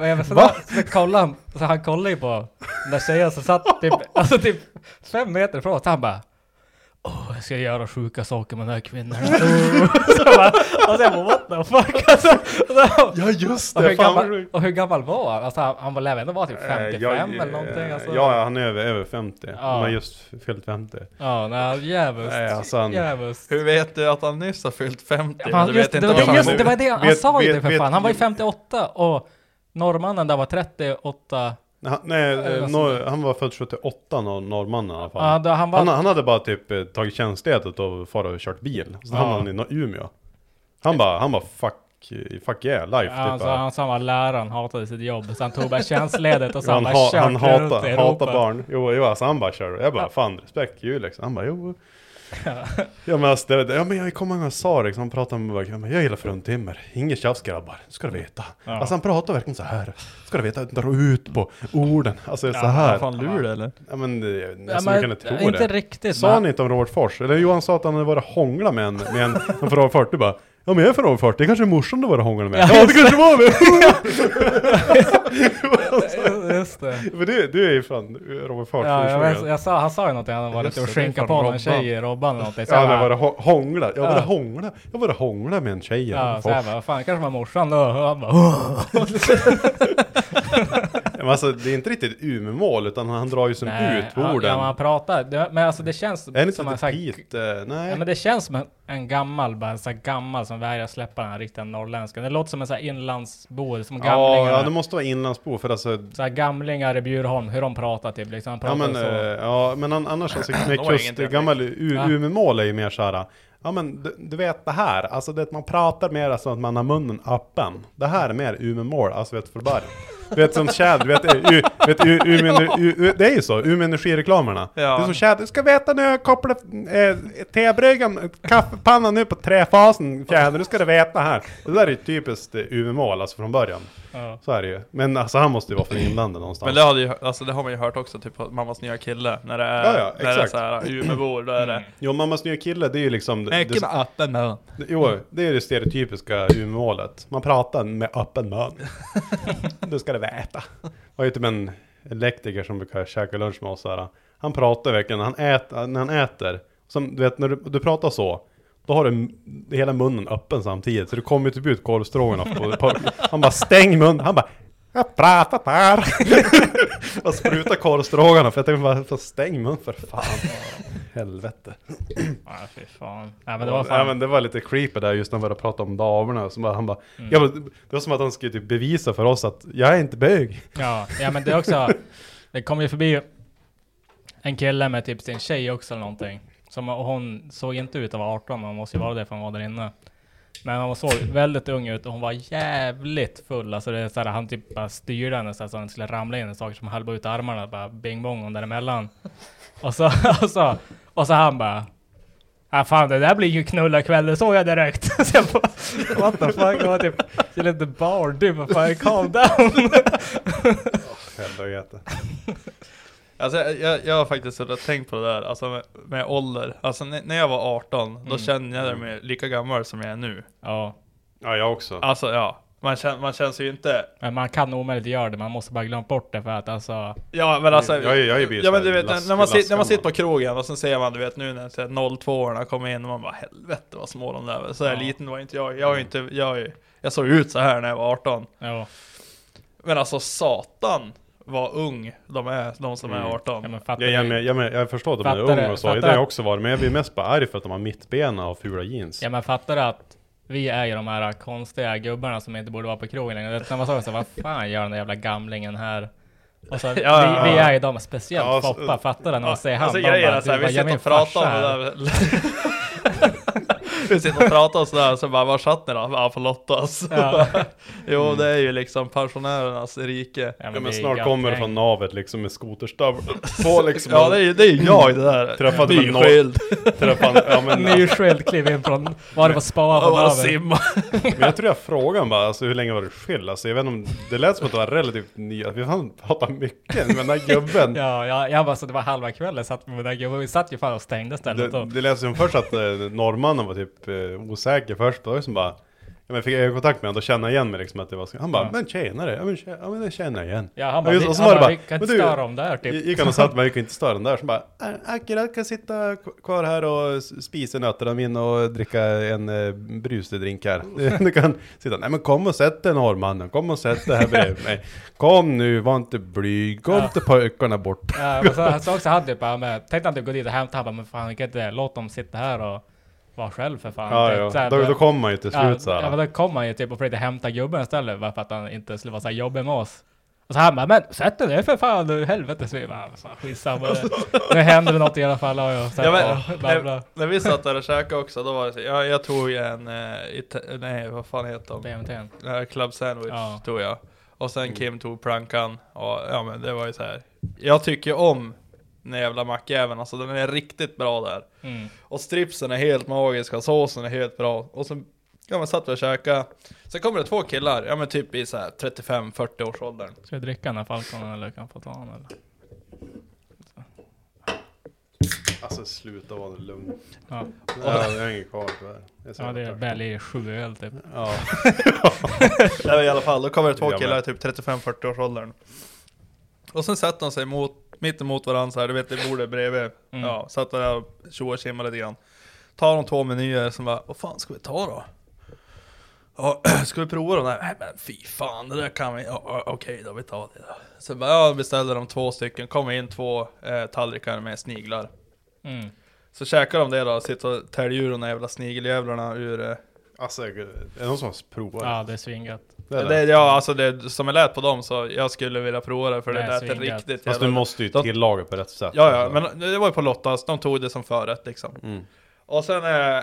Så han kollade ju på den där tjejen som satt typ 5 meter ifrån. Så han bara, jag ska göra sjuka saker med de här kvinnorna. Så jag bara, what the fuck? Alltså, ja, just det. Och hur gammal var han? Alltså, han var ändå var typ 55 eller någonting. Alltså. Ja, han är över 50. Ja. Han har just fyllt 50. Ja, nej, jävligt. Hur vet du att han nyss har fyllt 50? Fan, det var det han sa ju det för fan. Han var ju 58 och norrmannen där var 38. Han var född 78, norrmannen i alla fall. Ja, han hade bara typ tagit tjänstledigt och fara och kört bil. Så hamnade han i Umeå. Han bara fuck yeah, life. Ja, typ. Han sa att läraren hatade sitt jobb. Så han tog bara tjänstledigt och så han bara han hatar barn. Jo, alltså han bara kör. Jag bara, fan, respekt ju liksom. Han bara, jo. Ja, men alltså, men jag kommer ihåg att han sa liksom, han pratade med mig, jag gillar fruntimmer, inget tjafs, grabbar, ska du veta. Alltså han pratar verkligen så här, ska du veta, dra ut på orden, alltså så här. Fan lur det eller? Ja, men nästan kan tro inte det. Riktigt. Sa han inte om Robert Fors? Eller Johan sa att han hade varit hångla med en från Robert 40 bara. Ja, men jag är från Robert 40, det kanske är morsan du var hångla med. Ja, det kanske var det. Just det. Men du är ju fan Robert Fors. Ja, han sa ju någonting, han var varit och skänka på någon tjej i Robban eller någonting. Ja, det var hångla. Jag var hångla med en tjej. Ja, så jag bara, vad fan, kanske var morsan då. Och han bara, Men alltså, det är inte riktigt Umemål, utan han drar ju som ut orden. Ja, man pratar. Men alltså det känns är det som inte en lite nej. Ja, men det känns som en gammal, bara så här gammal som vägrar släppa den här riktiga norrländska. Det låter som en så här inlandsbo, som gamlingar. Ja, det måste vara inlandsbo för alltså... Så här gamlingar i Bjurholm, hur de pratar typ liksom. Han pratar men annars alltså, med gammal Umemål är ju mer så här. Ja men du vet det här, alltså det man pratar mer så att man har munnen öppen. Det här är mer Umemål, alltså vet för början. Du vet som Chad, det är ju så, Umeå energireklamerna. Det är som Chad, du ska veta nu, jag kopplar tebryggan, kaffepannan nu på träfasen, fjäder, du ska det veta här. Det där är ju typiskt Umemål, alltså från början. Ja. Så är det ju. Men alltså han måste ju vara från inlandet någonstans. Men det har man ju hört också, typ på Mammas nya kille. När det är, när det är så här Umeåbor, då är det... Jo, Mammas nya kille, det är ju liksom... det är det stereotypiska Umeålet. Man pratar med öppen mun. Du ska det veta. Jag har ju typ en elektriker som brukar käka lunch med oss här. Han pratar verkligen när han äter. Som, du vet, när du pratar så, då har du hela munnen öppen samtidigt. Så du kommer ju typ ut korvstrågarna. Han bara stäng munnen. Han bara, jag pratar här. Och sprutar korvstrågarna. För jag tänkte bara, stäng mun för fan. Helvete. Ja, fy fan. Ja, men det var fan. Ja, men det var lite creepy där just när vi började prata om damerna. Så bara, han bara, det var som att han skulle typ bevisa för oss att jag är inte bög. Ja, men det är också, det kom ju förbi en kille med typ sin tjej också eller någonting. Och hon såg inte ut att vara 18, man måste ju vara det för hon var där inne. Men hon såg väldigt ung ut och hon var jävligt full. Alltså det är så här, han typ bara styrde henne så att han skulle ramla in i saker som halva ut armarna, bara bing bong och däremellan. Och så han bara, fan det där blir ju knulla kväll, det såg jag direkt. Så jag bara, what the fuck, jag var typ till lite barn, du bara fan calm down. Helvete. Alltså jag har faktiskt tänkt på det där, alltså med ålder. Alltså när jag var 18, då kände jag mig lika gammal som jag är nu. Ja. Ja, jag också. Alltså ja, man känns ju inte... Men man kan omöjligt göra det, man måste bara glömma bort det för att alltså... Ja, men alltså... Jag är ja, men du vet, när man sitter på krogen och så ser man, du vet, nu när 02-årna kommer in och man bara, helvete vad små de där. Så jag liten var inte jag såg ut så här när jag var 18. Ja. Men alltså satan vad ung de som är 18. Jag förstår att de är unga och så. Det har jag också varit. Men jag blir mest bara arg för att de har mittbena och fula jeans. Ja, men fattar du att vi är ju de här konstiga gubbarna som inte borde vara på krogen längre. När man sa så, vad fan gör den där jävla gamlingen här? Och så, vi är ju de speciellt Foppa, fattar du när man säger han? Alltså grejen är såhär, vi sitter och pratar om det där. Vi sitter och pratar och sådär, så bara, var satt ni då? Ja, på Lottas. Ja. Jo, det är ju liksom pensionärernas rike. Ja, men snart kommer det från navet liksom med skoterstav på liksom. Ja, det är jag det där. Träffade nyskild. Nyskild kliv in från, var det var spa på navet. Simma. Men jag tror jag frågan bara, alltså hur länge var du skild? Alltså jag vet inte om, det lät som att det var relativt ny. Vi har pratat mycket med den här gubben. jag bara så det var halva kvällen satt med den där gubben. Vi satt ju fan och stängde stället. Det lät som först att norrmannen var typ osäker först. Då som bara, jag fick kontakt med honom och känna igen mig liksom att det var så. Han bara, men tjänare, ja men det känner jag igen. Ja, han bara, vi kan inte störa dem där typ. Gick han och satt mig, vi kan inte störa dem där. Så bara, Akira kan sitta kvar här och spisa nötterna min och dricka en brusdrink här. Du kan sitta, nej men kom och sätt dig norrmannen, kom och sätt dig här bredvid mig. Kom nu, var inte blyg, kom inte pojkarna bort. Ja, men så också han typ, tänkte han typ gå dit och hämta, han bara, men fan kan inte låt dem sitta här och var själv för fan. Ja. Då kommer man ju till slut så här. Ja, men då kommer man ju typ och försökte hämta gubben istället, varför att han inte skulle vara så här jobbig med oss. Och så han bara, men sätt dig för fan, du helvete. Så vi bara, fan skitsamma. Nu händer det något i alla fall. När vi satt där och käkade också, då var det så, jag tog vad fan heter de? BMT. Club Sandwich tog jag. Och sen Kim tog prankan. Och ja, men det var ju så här. Jag tycker om den jävla mackjäveln, alltså den är riktigt bra där. Och stripsen är helt magiska, såsen är helt bra. Och så man satt och käka. Sen kommer det 2 killar, ja men typ i så här 35-40 års åldern. Ska jag dricka den här Falconen eller kan jag få ta den eller? Alltså sluta vara lugn. Ja. Jag har ingen kvar tyvärr. Det är väl i 7 öl typ. Ja. Ja, i alla fall, då kommer det 2 killar typ 35-40 års åldern. Och sen satt de sig mitt emot varandra så här, du vet det bordet bredvid. Ja, satt där och tjoade och kimmade lite grann. Tar de 2 menyer som bara, vad fan ska vi ta då? Ja, ska vi prova dem där? Nej men fy fan, det där kan vi... Ja, okej då, vi tar det då. Så bara, beställde de 2 stycken, kom in 2 tallrikar med sniglar. Så käkar de det då, sitter och täljer ur de jävla snigeljävlarna ur... Alltså, är det någon som har provat? Ja, det är svingat. Ja, alltså det som är lät på dem, så jag skulle vilja prova det, för det lät riktigt jävla... Fast du måste ju tillaga på rätt sätt. Ja, alltså. men det var ju på Lottas, de tog det som förrätt liksom. Och sen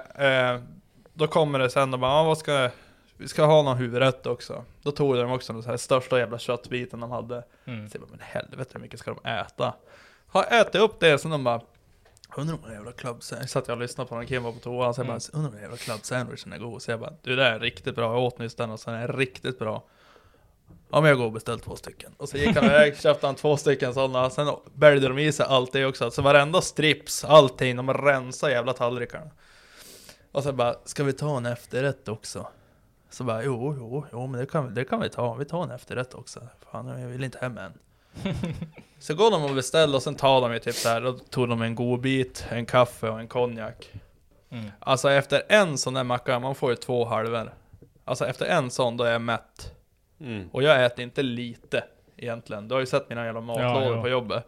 då kommer det sen och bara, vi ska ha någon huvudrätt också. Då tog de också den så här största jävla köttbiten de hade. Så jag bara, men helvete, hur mycket ska de äta? Har ätit upp det, så de bara, undrar om den jävla club sandwich. Så att jag lyssnade på när Kim var på toa, så jag bara, undrar om den jävla club sandwichen är god. Så jag bara, du, det är riktigt bra, jag åt nyss den och sen är riktigt bra. Ja, men jag går och beställt 2 stycken. Och så gick han iväg, köpte han 2 stycken sådana. Sen bärgade de i sig allt det också. Så varenda strips, allting, de rensar jävla tallrikarna. Och så bara, ska vi ta en efterrätt också? Så bara, jo, men det kan vi ta. Vi tar en efterrätt också. Fan, jag vill inte hem än. Så går de och beställer och sen tar de ju typ så här. Då tog de en god bit, en kaffe och en konjak. Alltså efter en sån där macka, man får ju 2 halvor. Alltså efter en sån, då är jag mätt. Och jag äter inte lite egentligen. Du har ju sett mina jävla matlådor på jobbet.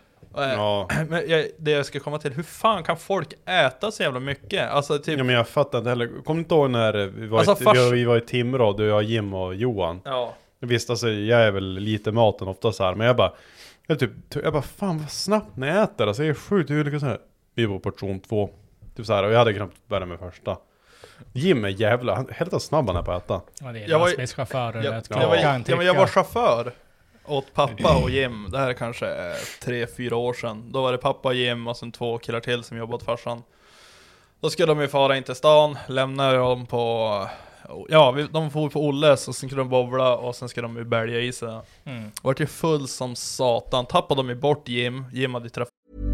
Men det jag ska komma till, hur fan kan folk äta så jävla mycket? Alltså typ... Ja, men jag fattar inte heller. Kommer inte ihåg när vi var i Timrå, du, jag, Jim och Johan. Ja. Visst, alltså jag är väl lite maten ofta så här, men jag bara fan vad snabbt när jag äter. Alltså jag är sjukt olika så här. Vi var på portion 2 typ så här, och jag hade knappt börjat med första. Jim är jävla, helt snabb han är på att äta. Ja, det är lastbilschaufför. Jag var chaufför åt pappa och Jim. Det här är kanske 3-4 år sedan. Då var det pappa, Jim och sen 2 killar till som jobbade åt farsan. Då skulle de ju fara in till stan, lämna dem på... Ja, de får på Olles och sen skulle de bowla och sen ska de ju bälga i sig. Vart ju full som satan. Tappade de ju bort Jim. Jim hade träffat.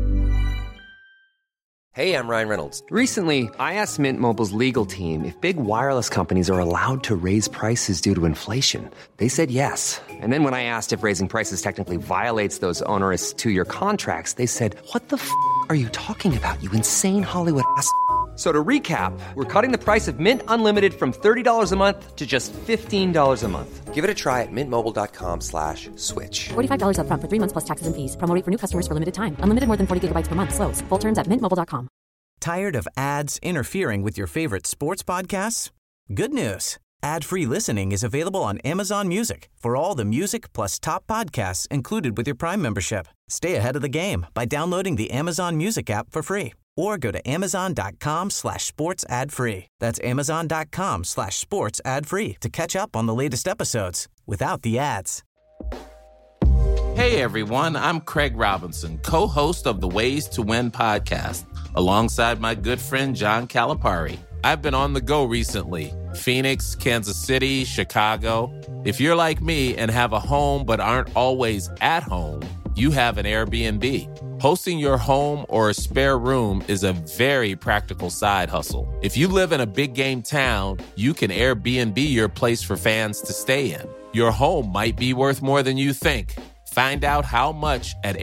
Hey, I'm Ryan Reynolds. Recently, I asked Mint Mobile's legal team if big wireless companies are allowed to raise prices due to inflation. They said yes. And then when I asked if raising prices technically violates those onerous 2-year contracts, they said, what the f*** are you talking about, you insane Hollywood ass? So to recap, we're cutting the price of Mint Unlimited from $30 a month to just $15 a month. Give it a try at mintmobile.com/switch. $45 up front for 3 months plus taxes and fees. Promo rate for new customers for limited time. Unlimited more than 40 gigabytes per month. Slows full terms at mintmobile.com. Tired of ads interfering with your favorite sports podcasts? Good news. Ad-free listening is available on Amazon Music for all the music plus top podcasts included with your Prime membership. Stay ahead of the game by downloading the Amazon Music app for free or go to amazon.com/sports ad free. That's amazon.com/sports ad free to catch up on the latest episodes without the ads. Hey everyone, I'm Craig Robinson, co-host of the Ways to Win podcast, alongside my good friend John Calipari. I've been on the go recently. Phoenix, Kansas City, Chicago. If you're like me and have a home but aren't always at home, you have an Airbnb. Hosting your home or a spare room is a very practical side hustle. If you live in a big game town, you can Airbnb your place for fans to stay in. Your home might be worth more than you think. Find out how much at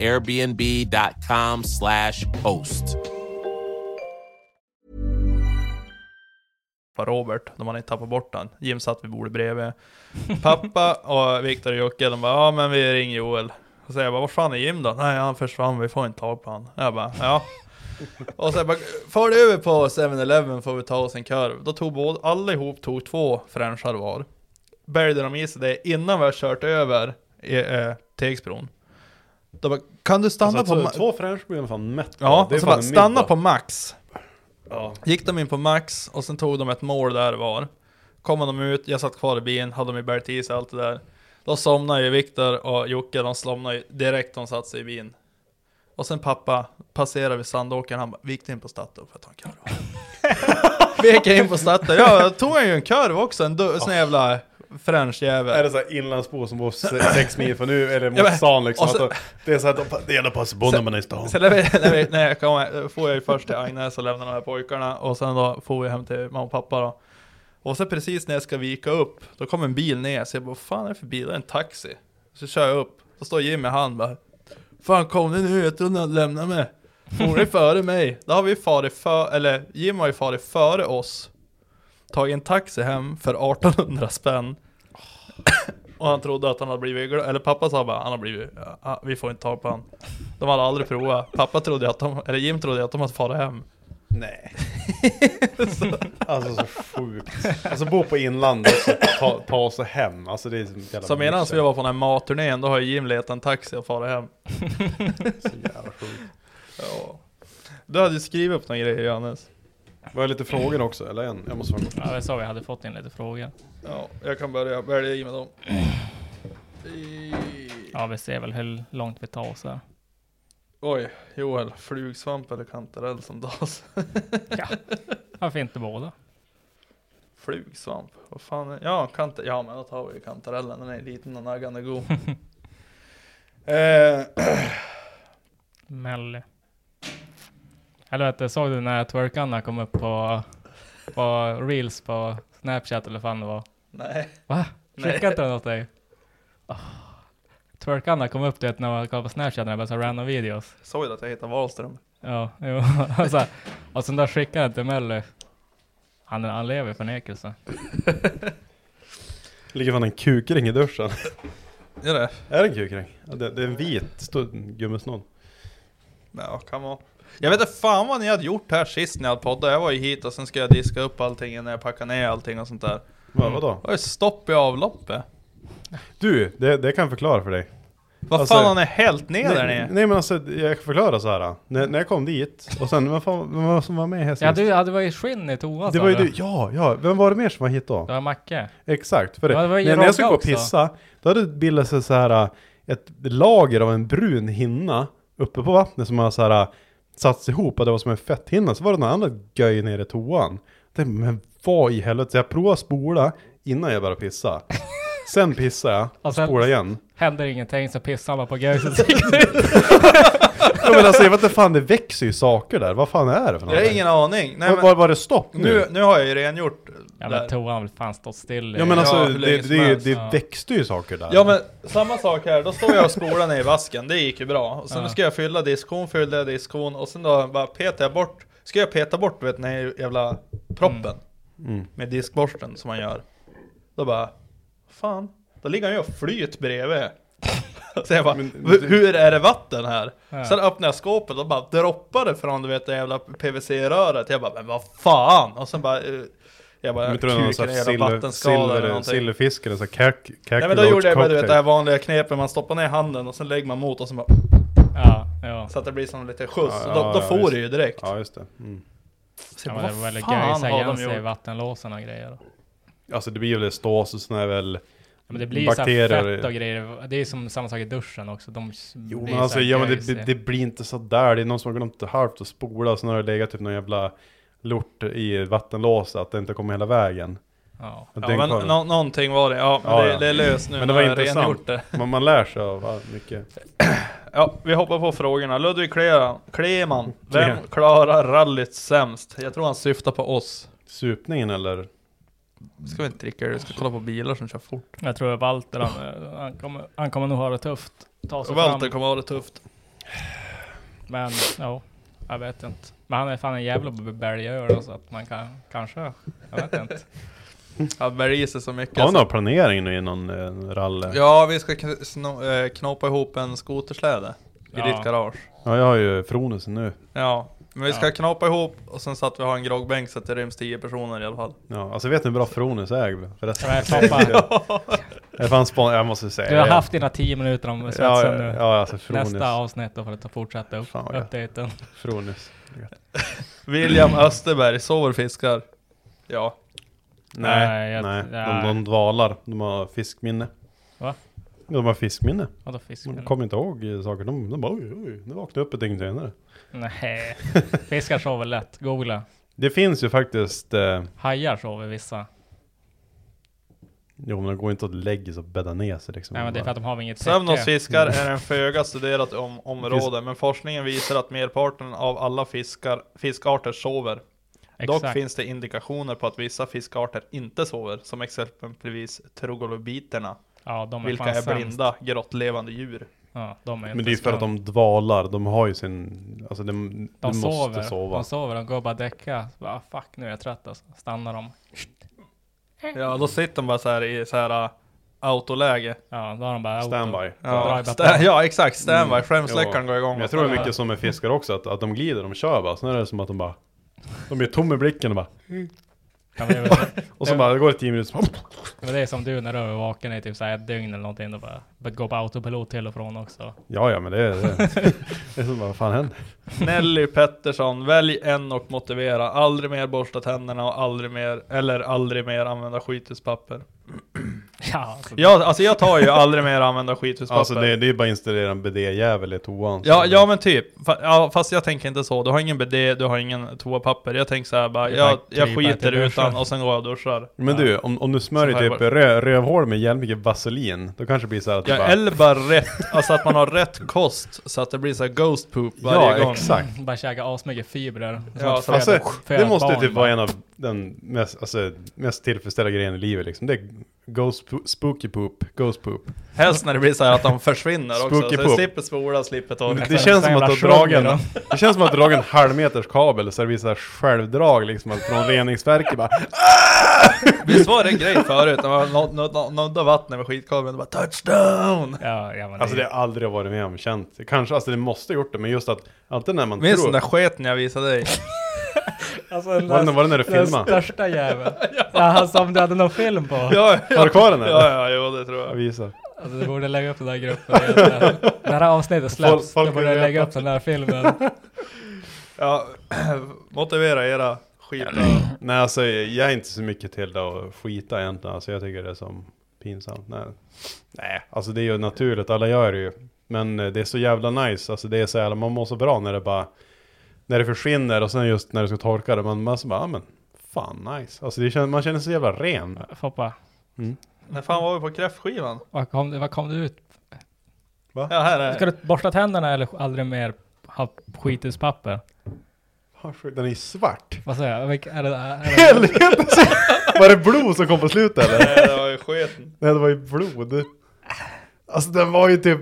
airbnb.com/host. Robert, de hade inte tappat bort han. Jim satt vid bordet bredvid. Pappa och Viktor och Jocke, de bara, ja men vi ringer Joel. Och så jag bara, vad fan är Jim då? Nej, han försvann, vi får inte tag på han. Jag bara, ja. Och så jag bara, far du över på 7-Eleven får vi ta oss en korv. Då tog allihop 2 fräschar var. Bärgade de i sig det innan vi har kört över Tegsbron. Då bara, kan du stanna alltså, på... 2 fräschar blir fan mätt. Ja, och så bara, stanna på Max. Ja. Gick de in på Max och sen tog de ett mål där var. Kommer de ut, jag satt kvar i bilen, hade de i bärt i sig allt det där. Då somnade ju Viktor och Jocke, de somnade ju direkt, de satt sig i bilen. Och sen pappa passerade vid Sandåkern, han bara, vi gick in på Statoil för att ta en korv. Vi gick in på Statoil, ja, jag tog ju en korv också, en sån jävla fräsch jävel. Är det så här inlandsbo som bor 6 mil från nu, eller mot stan liksom, så, att det är så att det gäller på sig bonden man är i stan. Så när jag kom, får jag ju först till Agnes och lämna de här pojkarna, och sen då får vi hem till mamma och pappa då. Och så precis när jag ska vika upp, då kommer en bil ner, så jag bara, vad fan är det för bil? Det är en taxi. Så kör jag upp, då står Jimmy i hand bara, fan kom ni nu, jag trodde att lämna mig. Hon är före mig. Då har vi farit Jim har ju farit före oss. tagit en taxi hem för 1800 spänn. Och han trodde att han hade blivit glad. Eller pappa sa bara, han har blivit, vi får inte ta på han. De hade aldrig provat. Pappa trodde att Jim trodde att de hade farit hem. Nej. Alltså så sjukt. Alltså bo på inlandet och ta sig hem. Alltså det är så medan vi var på den här matturnén, då har Jim letat en taxi och farit hem. Så jävla sjukt. Ja. Du hade ju skrivit upp några grejer, Johannes. Var det lite frågor också? Eller en? Jag måste vara kort. Ja, jag sa vi hade fått in lite frågor. Ja, jag kan börja välja i med dem. Ja, vi ser väl hur långt vi tar oss här. Oj, Joel, flugsvamp eller kantarell som das? Ja, varför inte båda? Flugsvamp, vad fan är... Ja, ja, men då tar vi kantarellen, den är liten och naggande god. Melly. Eller såg du när twerkarna kom upp på Reels på Snapchat eller fan det var? Nej. Va? Skickade inte den åt dig? Twerkarna kom upp när man kollade på Snapchat när jag bara så random videos. Såg du att jag heter Wahlström? Ja, jo. Och sen där skickade jag till Melly. Han lever i förnekelse. Ligger fan en kukring i duschen. Är det? Är det en kukring? Ja, det är en vit gummisnodd. Ja, kan vara. Jag vet inte fan vad ni hade gjort här sist när jag hade poddat. Jag var ju hit och sen ska jag diska upp allting när jag packar ner allting och sånt där. Vadå? Det var stopp i avloppet. Du, det kan jag förklara för dig. Vad fan har ni hällt ner där nere? Nej men alltså, jag kan förklara så här. När jag kom dit, och sen, vad som var med här sist? Ja, du hade varit skinn i toa. Det var ju du, ja. Vem var det mer som var hit då? Det var Macke. Exakt, för ja, när jag skulle gå och pissa, då hade det bildat sig så här ett lager av en brun hinna uppe på vattnet som har så här satts ihop, och det var som en fetthinna. Så var det någon annan göj nere i toan. Men vad i helvete? Så jag provade spola innan jag började pissa. Sen pissade jag och spola igen. Händer ingenting, så pissar man på göjsen. Ja, men alltså, jag vet inte fan, det växer ju saker där. Vad fan är det för något? Jag har ingen aning. Nej, men, var det stopp nu har jag ju rengjort. Ja, men toan vill fan stått still. Ja, men alltså, det växte ju saker där. Ja, men samma sak här. Då står jag och spolar ner i vasken. Det gick ju bra. Och sen ska jag fylla diskon. Och sen då bara petar jag bort. Ska jag peta bort, du vet, den här jävla proppen. Med diskborsten som man gör. Då bara, fan. Då ligger han ju och flyt bredvid. Så jag bara, hur är det vatten här? Ja. Sen öppnar jag skåpet och bara droppade från, du vet, det jävla PVC-röret. Jag bara, men vad fan? Och sen bara, jag bara, silverfiskare, så nej, men då gjorde jag bara, du vet, det här vanliga knepet. Man stoppar ner handen och sen lägger man mot och sen bara, ja. Så att det blir som lite skjuts. Då får det ju direkt. Ja, just det. Så ja, men det var väldigt gøy så igen vattenlåsen och grejer. Alltså det blir väl stås och sån här väl. Men det blir bakterier, så här fett och grejer. Det är som samma sak i duschen också. Jo, men alltså, det blir inte så där. Det är någon som har glömt halvt att spola, och sen har det legat typ någon jävla lort i vattenlåset, att det inte kommer hela vägen. Ja, men någonting var det. Ja, men det är löst nu. Men det var intressant. Man lär sig av mycket. Ja, vi hoppar på frågorna. Ludvig Kleman. Vem klarar rallyt sämst? Jag tror han syftar på oss. Supningen eller? Ska vi inte dricka det? Vi ska kolla på bilar som kör fort. Jag tror att Walter, han kommer nog ha det tufft. Walter kommer ha det tufft. Men, ja, jag vet inte. Men han är fan en jävla bälgare, så att man kan, kanske, jag vet inte. Han bälgar sig så mycket. Har du någon planering nu i någon rally? Ja, vi ska knåpa ihop en skotersläde i ditt garage. Ja, jag har ju Fronusen nu. Ja. Men vi ska knåpa ihop och sen så att vi har en groggbänk så att det ryms 10 personer i alla fall. Ja, alltså vet ni hur bra Fronus är? Jag måste säga. Du har haft dina 10 minuter om svetsen nu. Ja, alltså Fronus. Nästa avsnitt då för att fortsätta updaten. Fronus. William Österberg, sover fiskar. Ja. Nej. De dvalar. De har fiskminne. Va? De har fiskminne. Vadå fiskminne? De kommer inte ihåg saker. De bara, oj, nu vaknade upp ett dygn senare. Nej, fiskar sover lätt. Googla. Det finns ju faktiskt... Hajar sover vissa. Jo, men de går inte att lägga så bädda ner sig liksom. Nej, men det är för att de har inget täcke. Sömn hos fiskar är en föga studerat område, men forskningen visar att merparten av alla fiskarter sover. Exakt. Dock finns det indikationer på att vissa fiskarter inte sover, som exempelvis trogolobiterna. Ja, de är vilka är blinda, grottlevande djur. Ja, de är men det är för att de dvalar. De har ju sin... Alltså de måste sova. De sover, de går bara däcka. Fuck, nu är jag trött. Alltså. Stannar de. Ja, då sitter de bara så här i så här autoläge. Ja, då har de bara Standby. Ja, exakt. Standby. Skärmsläckaren går igång. Men jag tror det är mycket som med fiskar också, att de glider, de kör bara. Sen är det som att de är tomma i blicken och bara... Ja, men och så bara, det går 10 minuter. Men det är som du när du är vaken i typ så här ett dygn eller någonting. Då bara gå på autopilot till och från också. Ja, men det är det är som bara, vad fan händer? Nelly Pettersson, välj en och motivera. Aldrig mer borsta tänderna och aldrig mer använda skithuspapper. Ja, alltså jag tar ju aldrig mer använda skithuspapper. Alltså det är bara installera en BD-jävel i toan. Ja, men typ. Fast jag tänker inte så. Du har ingen BD, du har ingen toapapper. Jag tänker så här bara, jag skiter utan och sen går jag och duschar. Men du, om du smörjer typ rövhål med jävligt mycket vaselin, då kanske det blir så här att eller bara rätt, alltså att man har rätt kost så att det blir så här ghost poop varje gång. Exakt. Bara käka asmycket fibrer. Ja, alltså, det måste typ vara en av den mest tillfredsställande grejen i livet liksom. Det är spooky poop, ghost poop. Helst när det blir så här att de försvinner spooky också. Så poop. slipper spola, slipper ta. Det känns som att du har dragit en halvmeters kabel så det blir så här självdrag liksom från reningsverket bara. Visst var det en grej förut när man nådde vattnet med skitkabeln och bara touchdown. Alltså det har aldrig varit med om känt. Kanske, alltså det måste gjort det, men just att alltid när man minns tror... Minns den där sketen jag visade dig? Alltså, var det när du filmade? Den största jäveln. Ja, som du hade någon film på. Ja. Har du kvar den eller? Ja, det tror jag. Visar. Alltså du borde lägga upp den där gruppen. När det här avsnittet släpps, du borde lägga upp den där filmen. Ja, motivera era skita. Nej, alltså jag är inte så mycket till det att skita egentligen. Alltså jag tycker det är som pinsamt. Nej, alltså det är ju naturligt, alla gör det ju. Men det är så jävla nice. Alltså det är så jävla, man mår så bra när det försvinner och sen just när du ska torka det. Man så bara, men fan nice. Alltså man känner sig så jävla ren. Foppa. När fan var vi på kräftskivan? Vad kom det ut? Va? Ja, här är. Ska du borsta tänderna eller aldrig mer ha skithuspapper? Den är svart. Vad säger jag? Helvete! Var det blod som kom på slutet eller? Nej, det var ju sketen. Nej, det var ju blod. Alltså den var ju typ...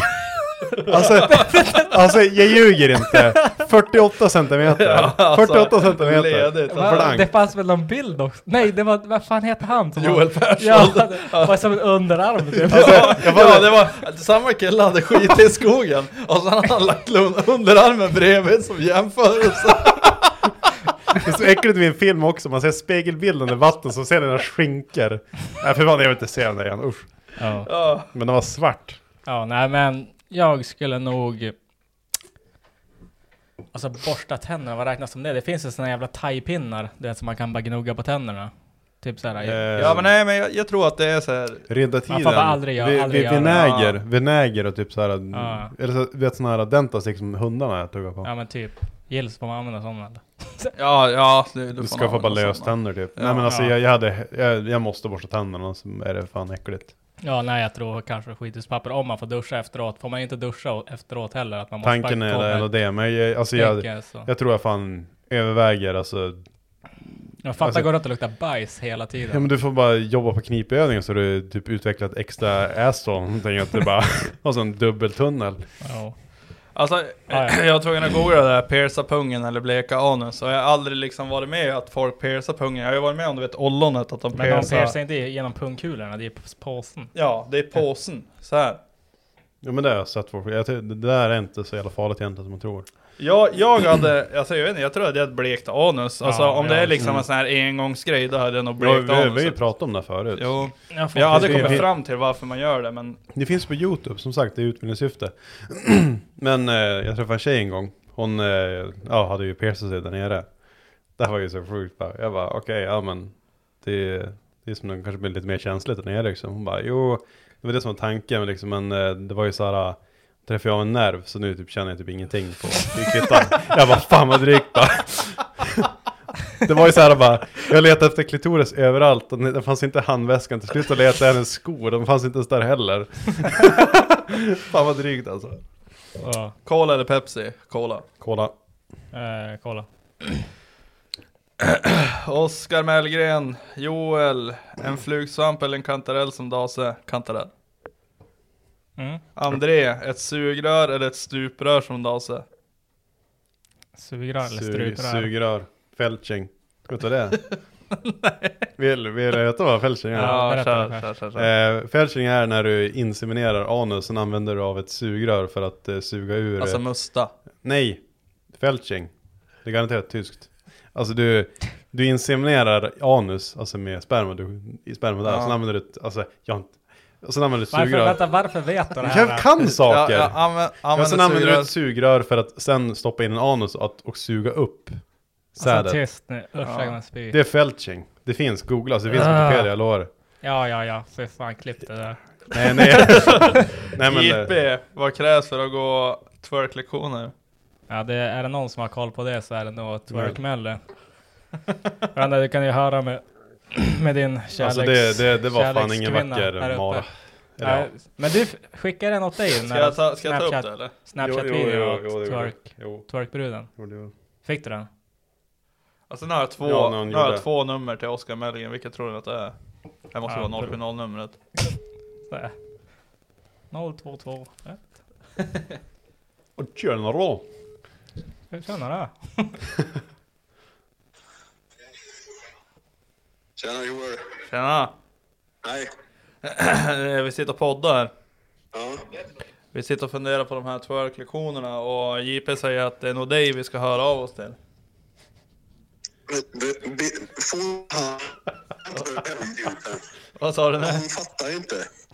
Alltså jag ljuger inte. 48 centimeter. Ja, alltså, 48 centimeter. Ledigt. Det fanns väl någon bild också? Nej, det var, vad fan heter han? Joel Persson. Ja, det var som en underarm. Typ. Det var samma kille hade skit i skogen. Och så hade han lagt underarmen bredvid som jämförelse. Det är så äckligt med en film också. Man ser spegelbilden i vatten så ser den där skinker. Nej, för fan, jag vill inte se den där igen. Usch. Ja. Men den var svart. Ja, nej men jag skulle nog... Alltså borsta tänderna, vad räknas som det? Det finns ju såna jävla thai-pinnar, du vet, som man kan bara gnugga på tänderna. Typ såhär. Ja men nej, men jag tror att det är så här. Reda tiden. Man får aldrig vinäger och typ såhär. Eller så vet såna här dentastick som hundarna tuggar på. Ja men typ. Gills får man använda sådana eller? Ja, du ska få bara löständer typ. Nej men alltså jag måste borsta tänderna, så är det fan äckligt. Ja, nej, jag tror kanske skithuspapper om man får duscha efteråt. Får man inte duscha efteråt heller, att man måste tanken är det, men jag tror jag fan överväger alltså. Jag fattar går det att lukta bajs hela tiden. Ja, men du får bara jobba på knipövningen så du typ utvecklat extra asshole. Tänker att det bara har sån dubbeltunnel. Ja. Alltså, jag var tvungen att googla det där, pierca pungen eller bleka anus. Och jag har aldrig liksom varit med att folk piercar pungen. Jag har ju varit med om, du vet, ollonet att de piercar. Men de piercar inte genom pungkulorna, det är påsen. Ja, det är påsen, så här. Ja, men det har jag sett folk. Det där är inte så jävla farligt egentligen som man tror. Jag hade, alltså jag vet inte, jag tror att det är ett blekt anus. Alltså om det är liksom en sån här engångsgrej, då hade jag nog blekt anus. Vi har ju pratat om det förut. Jo, jag hade kommit fram till varför man gör det, men... Det finns på YouTube, som sagt, det är utbildningssyfte. Men jag träffade en tjej en gång. Hon hade ju piercat sig där nere. Det var ju så sjukt. Jag bara, okej, ja men det är som den kanske blir lite mer känsligt där nere liksom. Hon bara, jo, det var det som var tanken liksom, men det var ju så här... Träffade jag en nerv, så nu typ känner jag typ ingenting på kvittan. Jag bara, fan vad drygt då. Det var ju så här bara, jag letade efter klitoris överallt och det fanns inte handväskan. Till slut och letade jag hennes skor, de fanns inte ens där heller. Fan vad drygt alltså. Cola eller Pepsi? Cola. Cola. Oskar Mellgren, Joel, en flugsvamp eller en kantarell som dase? Kantarell. André, ett sugrör eller ett stuprör som dase? Sugrör eller struprör? Sugrör. Fältching. Vet du det? Vill du veta vad felching är? Ja, kör. Felching är när du inseminerar anus, sen använder du av ett sugrör för att suga ur... Alltså musta. Nej, felching. Det är garanterat tyskt. Alltså du inseminerar anus, alltså med sperma, i sperma där, sen använder du ett, alltså, och sen använder du ett sugrör. Varför vet du det här? Jag kan saker! Sen använder du ett sugrör för att sen stoppa in en anus och suga upp sädet. Alltså tyst nu, det är felching. Det finns, googla, alltså det finns Wikipedia, jag lovar. Ja, för fan, klipp det där. Nej. Nej men JP, vad krävs för att gå twerk-lektioner? Ja, är det någon som har koll på det så är det nog twerk-Melle. Du kan ju höra med din kärleks... Alltså det var fan ingen vacker Mara. Ja. Men du skickar den åt dig. Ska jag ta upp det eller? Snapchat-video och twerk-bruden. Fick du den? Alltså nu har jag två nummer till Oscar Mellingen. Vilka tror du att det är? Det måste vara 070-numret. 0221. Och tjena då. Hur känner det? Tjena Joel. Tjena. Hej. Vi sitter och poddar. Ja. Vi sitter och funderar på de här twerk-lektionerna. Och JP säger att det är nog dig vi ska höra av oss till. Vad sa du nu? Han fattar inte.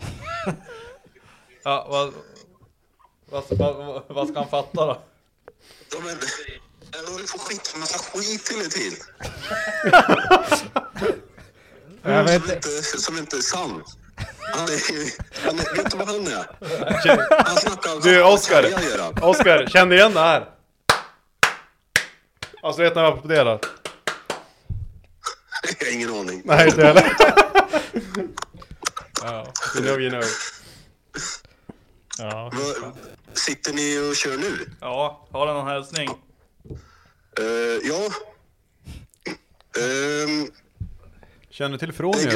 Ja, vad ska han fatta då? Jag håller på skit med massa skit hela tiden. Som inte är sann. Vet du vad han är? Han snackar. Du Oscar, kände igen det här? Alltså vet ni vad jag applåderar? Jag har ingen aning. Nej, inte heller. You know. Ja. Sitter ni och kör nu? Ja, har du någon hälsning? Ja. Känner du till Fronius?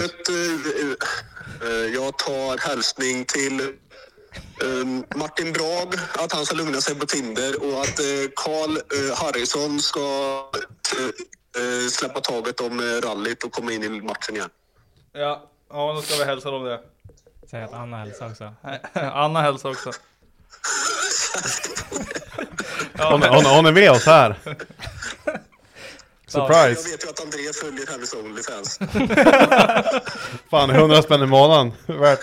Jag tar hälsning till Martin Brag, att han ska lugna sig på Tinder, och att Carl Harrison ska släppa taget om rallyt och komma in i matchen igen. Ja, då ska vi hälsa dem det. Säg att Anna hälsar också. Anna hälsar också. Hon är med oss här. Surprise. Jag vet ju att André följer hennes OnlyFans. Fan, 100 spänn i månaden. Värt.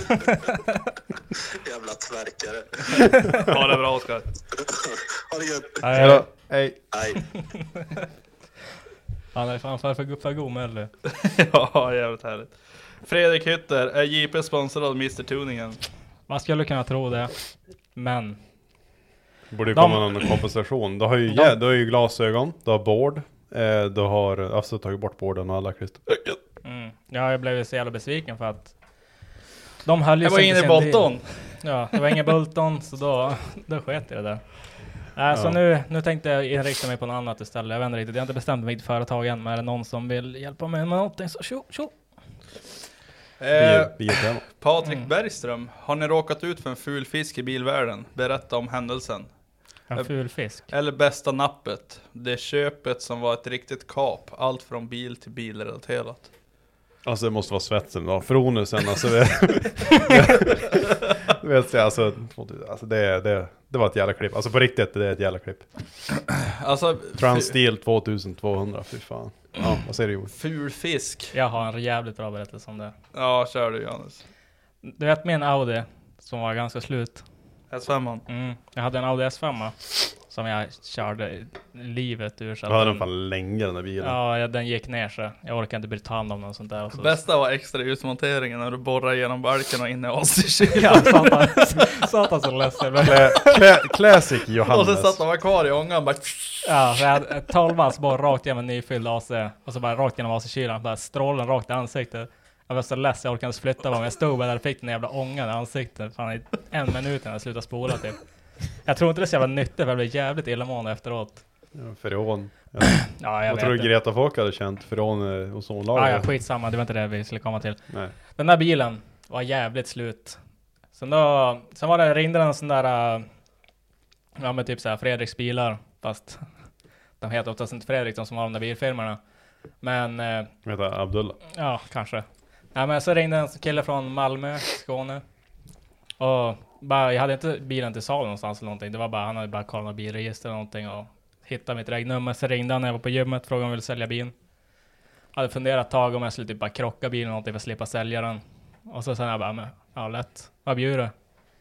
Jävla tvärkare. Ha det bra, Oskar. Ha det gött. Hej. Han är fan för god Melle. Ja, jävligt härligt. Fredrik Hytter, är JP sponsrad av Mr. Tuningen? Man skulle kunna tro det. Men borde komma någon kompensation. Du har ju glasögon, du har board, du har alltså tagit bort boarden och alla klistermärken. Ja, jag blev så jävla besviken för att de höll ju jag var inne i Bolton. Ja, det var ingen Bolton, så då sket jag det där. Så nu tänkte jag inrikta mig på något annat istället. Jag vet inte riktigt, jag har inte bestämt mig för företag än, men är det någon som vill hjälpa mig med någonting så tjo. Patrik Bergström, har ni råkat ut för en ful fisk i bilvärlden? Berätta om händelsen. En ful fisk? Eller bästa nappet. Det köpet som var ett riktigt kap. Allt från bil till bilrelaterat. Alltså det måste vara svetsen då. Fronusen, alltså det var ett jävla klipp. Alltså på riktigt, det är ett jävla klipp. Alltså Transsteel 2200, fy fan. Ja, vad säger du, Joel? Ful fisk. Jag har en jävligt bra berättelse om det. Ja, kör du, Johannes. Du vet min Audi som var ganska slut. S5. Jag hade en Audi S5 som jag körde livet ur. Du hade den fan länge, den där bilen. Ja, den gick ner så. Jag orkade inte bli ta hand om den och sånt där. Och så. Bästa var extra utmonteringen när du borrar genom balken och in i AC-kylen. Ja, satan så ledsen. Classic Johannes. Och så satt de kvar i ångan bara... Ja, så jag hade 12 bara rakt genom nyfylld AC. Och så bara rakt genom AC-kylan. Bara strålen rakt i ansiktet. Jag var så ledsen, jag orkade inte flytta mig. Men jag stod där och fick den jävla ångan i ansiktet. Fan, i 1 minut när jag slutade spola typ. Jag tror inte det är så jävla nyttigt, för jag blev jävligt illamående efteråt. Ja, freon. Ja, jag vet tror inte. Greta Folk hade känt freon och ozonlager. Ja, skitsamma, det var inte det vi skulle komma till. Nej. Den där bilen var jävligt slut. Sen var det, ringde en sån där, ja men typ såhär Fredriks bilar, fast de heter oftast inte Fredrik, de som har de där bilfirmorna. Men... Vet du, Abdullah? Ja, kanske. Ja, men så ringde en kille från Malmö, Skåne. Och bara, jag hade inte bilen till sal någonstans eller någonting. Det var bara, han hade bara kollat bilregister eller någonting och hittade mitt regnummer. Så ringde han när jag var på gymmet, frågade om jag ville sälja bilen. Jag hade funderat ett tag om jag skulle typ bara krocka bilen eller någonting för att slippa sälja den. Och så sa jag bara, men, ja lätt, vad bjuder du?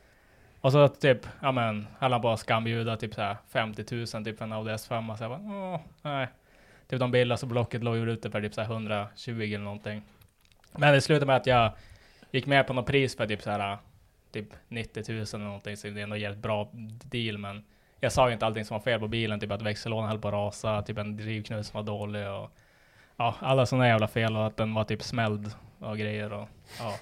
Och så typ, ja men, höll han på att skambjuda typ såhär 50 000 typ för en Audi S5. Så jag bara, nej. Typ de bilder så blocket låg ute för typ såhär 120 eller någonting. Men det slutade med att jag gick med på något pris för typ såhär typ 90 000 eller någonting. Så det är nog jävligt bra deal, men jag sa ju inte allting som var fel på bilen. Typ att växellådan höll på att rasa, typ en drivknut som var dålig och ja, alla sådana jävla fel och att den var typ smälld och grejer och ja.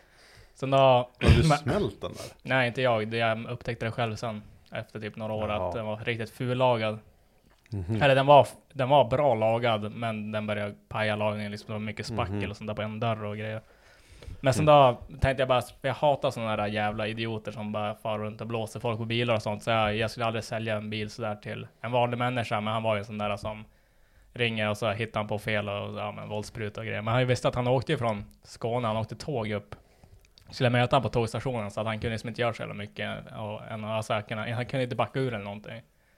Sen då... Har du smält den där? Nej, inte jag. Jag upptäckte det själv sen efter typ några år att den var riktigt fullagad. Eller den var bra lagad, men den började paja lagningen liksom. Det var mycket spackel och sånt där på en dörr och grejer. Men sen då tänkte jag bara, jag hatar sådana där jävla idioter som bara far runt och blåser folk på bilar och sånt. Så jag skulle aldrig sälja en bil sådär till en vanlig människa, men han var ju en sån där som ringer och så hittar han på fel och ja, men våldsprut och grejer. Men han ju visste att han åkte från Skåne, han åkte tåg upp. Skulle jag möta honom på tågstationen så att han kunde liksom inte göra så jävla mycket. Och alltså, han kunde inte backa ur eller någonting.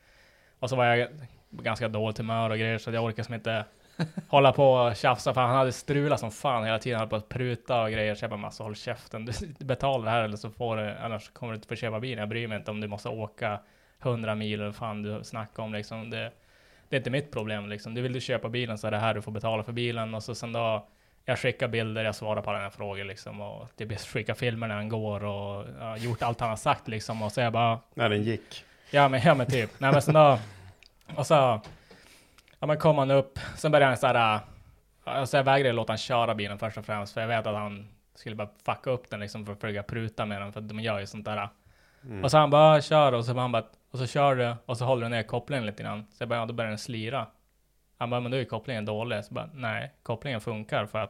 Och så var jag ganska dåligt humör och grejer så jag orkade som inte hålla på och tjafsa, för han hade strulat som fan hela tiden, han hade på att pruta och grejer. Så jag bara, massa håll käften, du betalar det här eller så får du, annars kommer du inte få köpa bilen. Jag bryr mig inte om du måste åka 100 mil eller fan du snackar om liksom. Det är inte mitt problem liksom. Du vill du köpa bilen så är det här du får betala för bilen. Och så sen då, jag skickar bilder, jag svarar på den här frågan liksom. Och typ skickar filmer när han går och gjort allt han har sagt liksom. Och så jag bara... När den gick. Ja men typ. Nej men sen då... Och så... Ja men kom han upp. Sen började han såhär... Alltså jag vägrade låta han köra bilen först och främst. För jag vet att han skulle bara fucka upp den liksom för att försöka pruta med den. För de gör ju sånt där. Och så han bara kör och så han bara... Och så kör du och så håller du ner kopplingen lite grann. Så jag bara, ja, då börjar den slira. Han bara, men då är kopplingen dålig. Så bara, nej, kopplingen funkar för att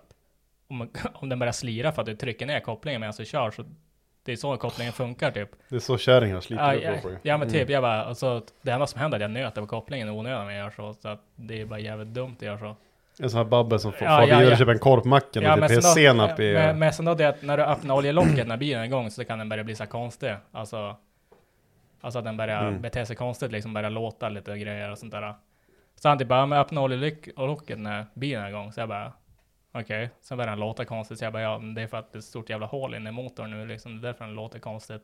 om den börjar slira för att du trycker ner kopplingen medan du kör, så det är så kopplingen funkar typ. Det är så kärringar sliter upp. Ja men typ, jag bara, alltså, det enda som händer är att jag nöter på kopplingen i onödan när jag gör så att det är bara jävligt dumt att göra så. En sån här babbe som får vidare och köpa en korpmacken och det är senap i... Men sen då det att när du öppnar oljelocket när bilen är igång så kan den börja bli så konstig. Alltså att den börjar bete sig konstigt, liksom börjar låta lite grejer och sånt där. Så han typ bara, men öppna oljelocket när bilen är igång. Så jag bara, okej. Sen börjar den låta konstigt. Så jag bara, ja, det är för att det är ett stort jävla hål inne i motorn nu liksom. Det är därför den låter konstigt.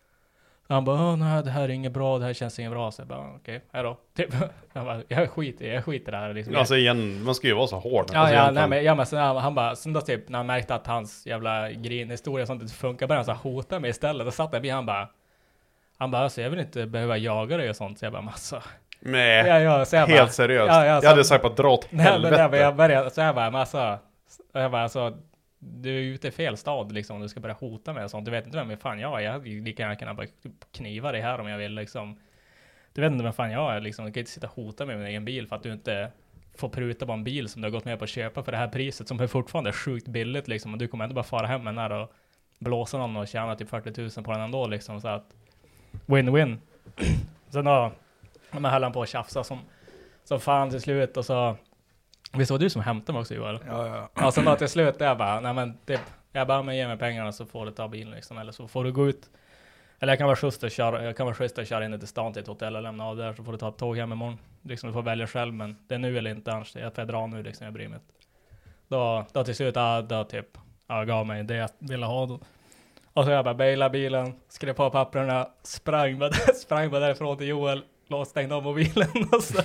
Så han bara, nej det här är inget bra, det här känns inget bra. Så jag bara, okej, hejdå. Typ, jag skiter i det här liksom. Alltså igen, man ska ju vara så hård. Men sen han bara, sen då typ, när han märkte att hans jävla grinhistoria sånt inte funkar, började han så hota mig istället. Och satt där vid, han bara, alltså jag vill inte behöva jaga dig och sånt. Så jag bara, massa. Nej, så jag helt bara, seriöst. Jag hade sagt på dråt helvete. Jag började, så jag bara, massa. Jag bara, alltså, du är ute i fel stad liksom, om du ska börja hota mig och sånt. Du vet inte vem fan jag är. Jag hade lika gärna kunnat bara kniva dig här om jag vill liksom. Du vet inte vem fan jag är liksom. Du kan inte sitta och hota mig med en egen bil för att du inte får pruta på en bil som du har gått med på att köpa för det här priset som är fortfarande sjukt billigt liksom. Och du kommer ändå bara fara hem med den här och blåsa någon och tjäna typ 40 000 på den ändå liksom. Så att win-win. Sen då man höll han på att tjafsa som fan till slut och så. Visst var du som hämtade mig också, Joel? Ja. Ja, sen då till slut jag bara, nej men typ, jag bara, men ge mig pengarna så får du ta bilen liksom, eller så får du gå ut. Eller jag kan vara schysst och köra in till stan till ett hotell och lämna av där, så får du ta ett tåg hem imorgon. Liksom, du får välja själv, men det är nu eller inte, annars jag får dra nu liksom, jag bryr mig inte. Då till slut, då typ, jag gav mig det jag ville ha då. Och så jag bara bailade bilen, skrev på papperna, sprang bara därifrån till Joel. Stängde av mobilen och så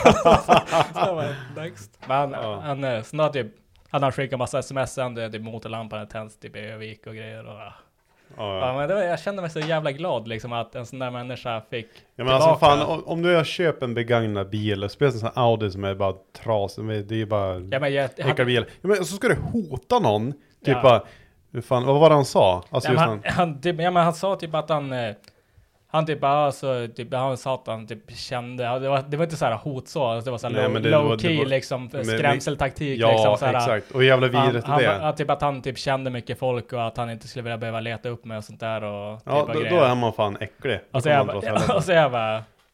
var next. Men han snart typ hade han skickat massa sms sen, det typ motorlampan tänds typ i Övik och grejer och men jag kände mig så jävla glad liksom att en sån där människa fick men alltså fan, om du har köpt en begagnad bil, speciellt en sån här Audi som är bara trasig, det är bara bil. Men så ska du hota någon typ bara, fan, vad var det han sa? Alltså han sa typ att han typ bara så typ han sa att han typ kände det var inte så här hot så, alltså det var så här low key liksom skrämseltaktik liksom så här. Exakt. Och jävla vidrigt det. Typ att han typ kände mycket folk och att han inte skulle vilja behöva leta upp med och sånt där och ja, då är man fan äcklig. Och så jag bara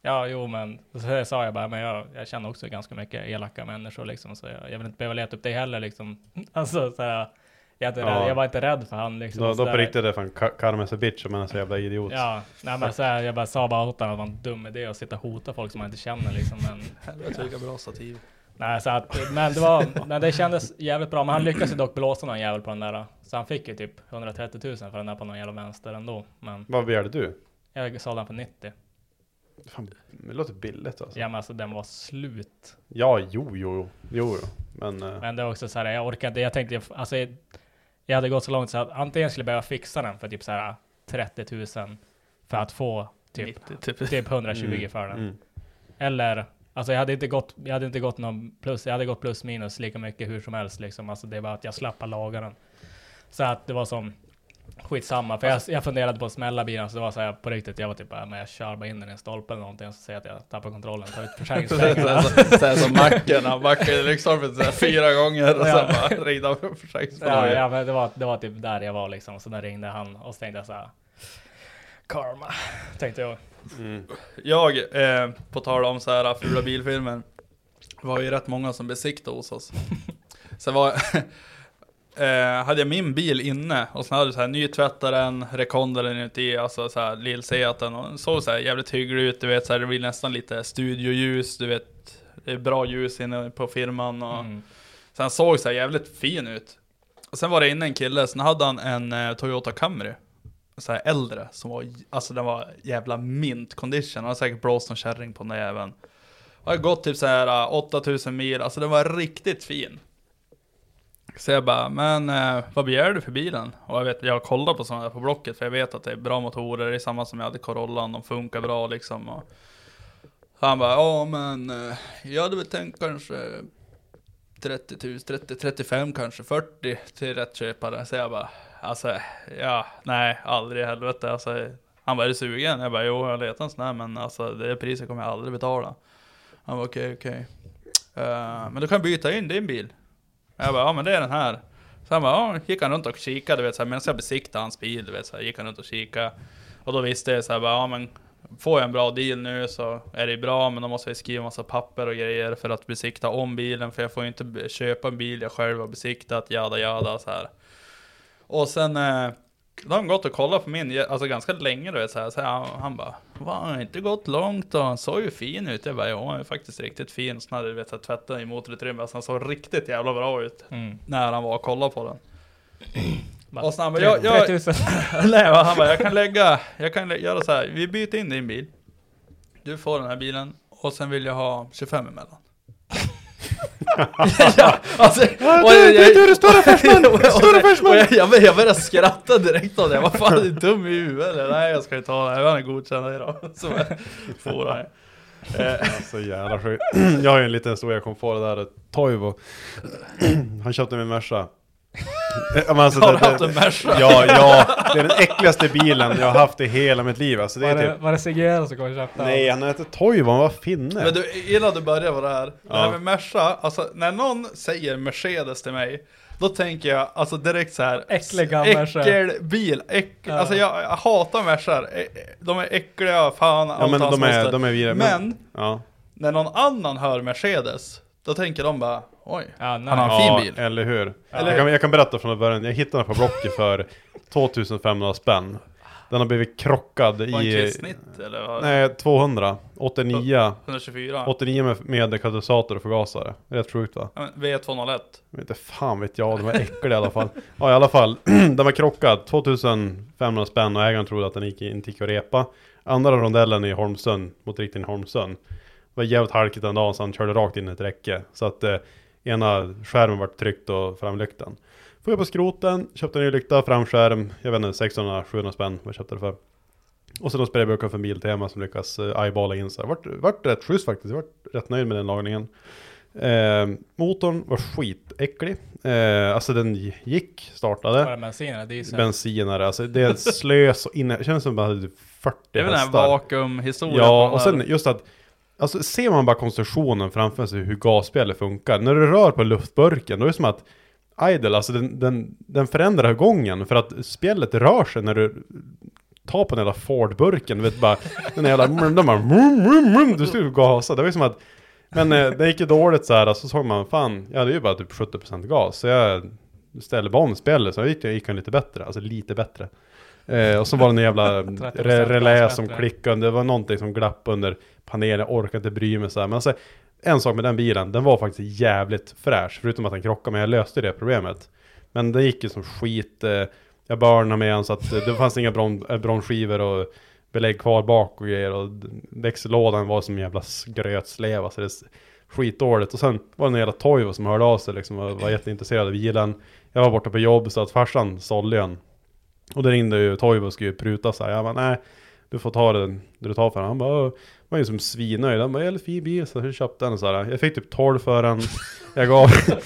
Ja, jo, men så sa jag bara, men jag känner också ganska mycket elaka människor liksom, så jag vill inte behöva leta upp det heller liksom. Alltså så här, jag var inte rädd för han liksom. Då på riktigt är fan karma bitch om man är så jävla idiot. Ja, nej men så här, jag bara sa bara åt honom att det var en dum idé att sitta och hota folk som man inte känner liksom, men helvete vilka bra stativ. nej, så att, men det kändes jävligt bra, men han lyckades ju dock blåsa någon jävel på den där, så han fick ju typ 130 000 för den där på någon jävla vänster ändå, men Vad begärde du? jag sålde den för 90. Fan, det låter billigt alltså. Ja, men alltså den var slut. Ja, jo. Men det var också så här, jag orkade inte, jag tänkte, alltså jag hade gått så långt så att antingen skulle jag behöva fixa den för typ så här 30 000 för att få typ 120 för den. Eller, alltså jag hade inte gått någon plus, jag hade gått plus minus lika mycket hur som helst liksom, alltså det var att jag slappade laga den. Så att det var som skitsamma, för jag funderade på att smälla bilen, så det var så här på riktigt, jag var typ men jag kör bara in den i en stolpe eller någonting och så säger att jag tappar kontrollen, tar ut försäkringspengarna. så här som han backade liksom för 4 gånger och sen bara rida för försäkringspengarna. Ja, men det var typ där jag var liksom, så där ringde han och så tänkte jag så här, karma, tänkte jag. Jag, på tal om så här fula bilfilmer, var ju rätt många som besiktade hos oss. Så hade jag min bil inne och sen hade jag så här nytvättaren, rekondaren inuti, alltså så här lillseaten, och såg så här jävligt hygglig ut, du vet så här, det blir nästan lite studioljus, du vet, det är bra ljus inne på firman och sen såg så här jävligt fin ut. Och sen var det inne en kille, sen hade han en Toyota Camry, så här äldre, som var, alltså den var jävla mint condition, han har säkert blåst någon kärring på den där även. Har gått typ så här 8000 mil, alltså den var riktigt fin. Så jag bara, men vad begär du för bilen? Och jag kollar på sådana där på Blocket, för jag vet att det är bra motorer, det är samma som jag hade Corollan, de funkar bra liksom. Och han bara, ja men jag hade väl tänkt kanske 30 000, 35 kanske 40 till rätt köpare. Så jag bara, alltså ja, nej, aldrig i helvete. Alltså, han bara, är du sugen? Jag bara, jo, jag letar en sån här, men alltså det priset kommer jag aldrig betala. Han bara, okej. Men du kan byta in din bil. Jag bara, ja men det är den här. Så han bara, ja, gick han runt och kikade, du vet, så här, medan jag besikta hans bil, du vet, så här, gick han runt och kika. Och då visste jag så här, bara, ja men får jag en bra deal nu så är det bra, men då måste jag skriva massa papper och grejer för att besikta om bilen, för jag får ju inte köpa en bil jag själv har besiktat, jada så här. Och sen då har han gått och kollat på min, alltså ganska länge, du vet, så här, så han bara, han har inte gått långt och han såg ju fin ut. Jag bara, ja, han är faktiskt riktigt fin. Så hade du vet, så tvätta i motorutrymme, alltså han såg riktigt jävla bra ut när han var och kollade på den. Och så han bara, nej, han bara, jag kan göra så här, vi byter in din bil. Du får den här bilen och sen vill jag ha 25 emellan. Ja, alltså, jag började skratta direkt av det. Jag var fan dum i huvudet eller? Nej, jag ska inte ta det. Jag var godkänd idag. Så får jag. Så jävla sjukt. Jag har ju en liten historia jag kom på det där. Toivo. Han köpte min Merca. Alltså, har du haft en Merca? Ja, det är den äckligaste bilen jag har haft i hela mitt liv. Alltså, det är var det CGL som kom och köpte? Nej, han heter Toivo, han var finne. Men du, innan du börjar med det här, det här med Merca, alltså när någon säger Mercedes till mig, då tänker jag alltså direkt så här, äckelbil, alltså jag hatar Mercar, de är äckliga, fan, ja, men de är vidare. Men när någon annan hör Mercedes, då tänker de bara, oj, han har en fin bil. Eller hur? Jag kan berätta från början. Jag hittade den på Blocket för 2500 spänn. Den har blivit krockad i... snitt, eller? Nej, 200. 89. 124. 89 med katalysator och förgasare. Rätt sjukt, va? V201. Inte fan vet jag, de var äckliga i alla fall. Ja, i alla fall. Den var krockad. 2500 spänn och ägaren trodde att den inte gick att repa. Andra rondellen i Holmsund, mot riktigt i Holmsund. Det var jävligt halkigt en dag så han körde rakt in i ett räcke. Så att ena skärmen var tryckt och framlyktan. Får jag på skroten, köpte en ny lykta, framskärm, jag vet inte, 600-700 spänn vad jag köpte det för. Och sen då spelade jag för en bil till hemma som lyckas eyeballa in så. Vart rätt schysst faktiskt, jag var rätt nöjd med den lagningen. Motorn var skitäcklig. Alltså den startade. Var det bensin eller diesel? Bensinare, alltså det är slös och inne, det känns som att man hade 40 det är väl hästar. En vakuumhistoria. Ja, och sen just att alltså ser man bara konstruktionen framför sig hur gasspelet funkar. När du rör på luftburken, då är det som att idle, alltså den förändrar gången för att spelet rör sig när du ta på den jävla Ford-burken, du vet bara, den jävla, du skulle gasa, det var ju som att, men det gick ju dåligt så här, så såg man, fan, jag hade ju bara typ 70% gas, så jag ställde bara om spelet, så gick han lite bättre, alltså lite bättre. Och så var det en jävla relä som klickade, det var någonting som glappade under panelen, jag orkade inte bry mig så här. Men alltså, en sak med den bilen, den var faktiskt jävligt fräsch, förutom att den krockade, men jag löste det problemet. Men det gick ju som skit, jag börnade med en så att det fanns inga bromsskivor och belägg kvar bak och grejer, och växellådan var som en jävla grötsleva, så det är skitdåligt. Och sen var det en jävla Toivo som hörde av sig liksom, och var jätteintresserad av bilen. Jag var borta på jobb, så att farsan sålde den. Och det ringde ju Toivo och skulle pruta så här. Jag bara, nej, du får ta det du tar för den. Han bara, var ju som svinnöjd. Han bara, jävligt fin bil, så jag köpte den och så här. Jag fick typ 12 för den. Jag gav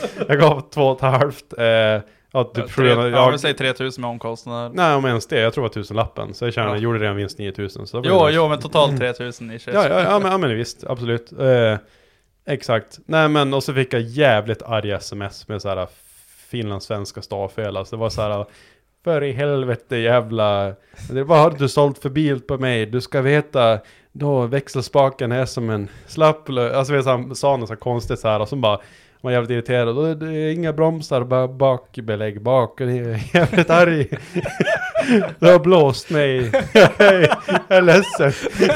2,5. Ja, typ jag säger 3000 med omkostnader. Nej, om ens det. Jag tror det var 1000-lappen. Så jag gjorde redan vinst 9000. Så jo, men totalt 3000 i köp. Ja, men visst. Absolut. Exakt. Nej, men och så fick jag jävligt arga sms med så här finlandssvenska stavfel. Alltså det var så här, för i helvete jävla, vad har du sålt för bil på mig? Du ska veta, då växelspaken är som en slapp, alltså vi sa något så konstigt så här, och så bara var jävligt irriterad, och det är inga bromsar, bara bakbelägg bak, och det är jävligt arg. Du har blåst mig. Jag är ledsen.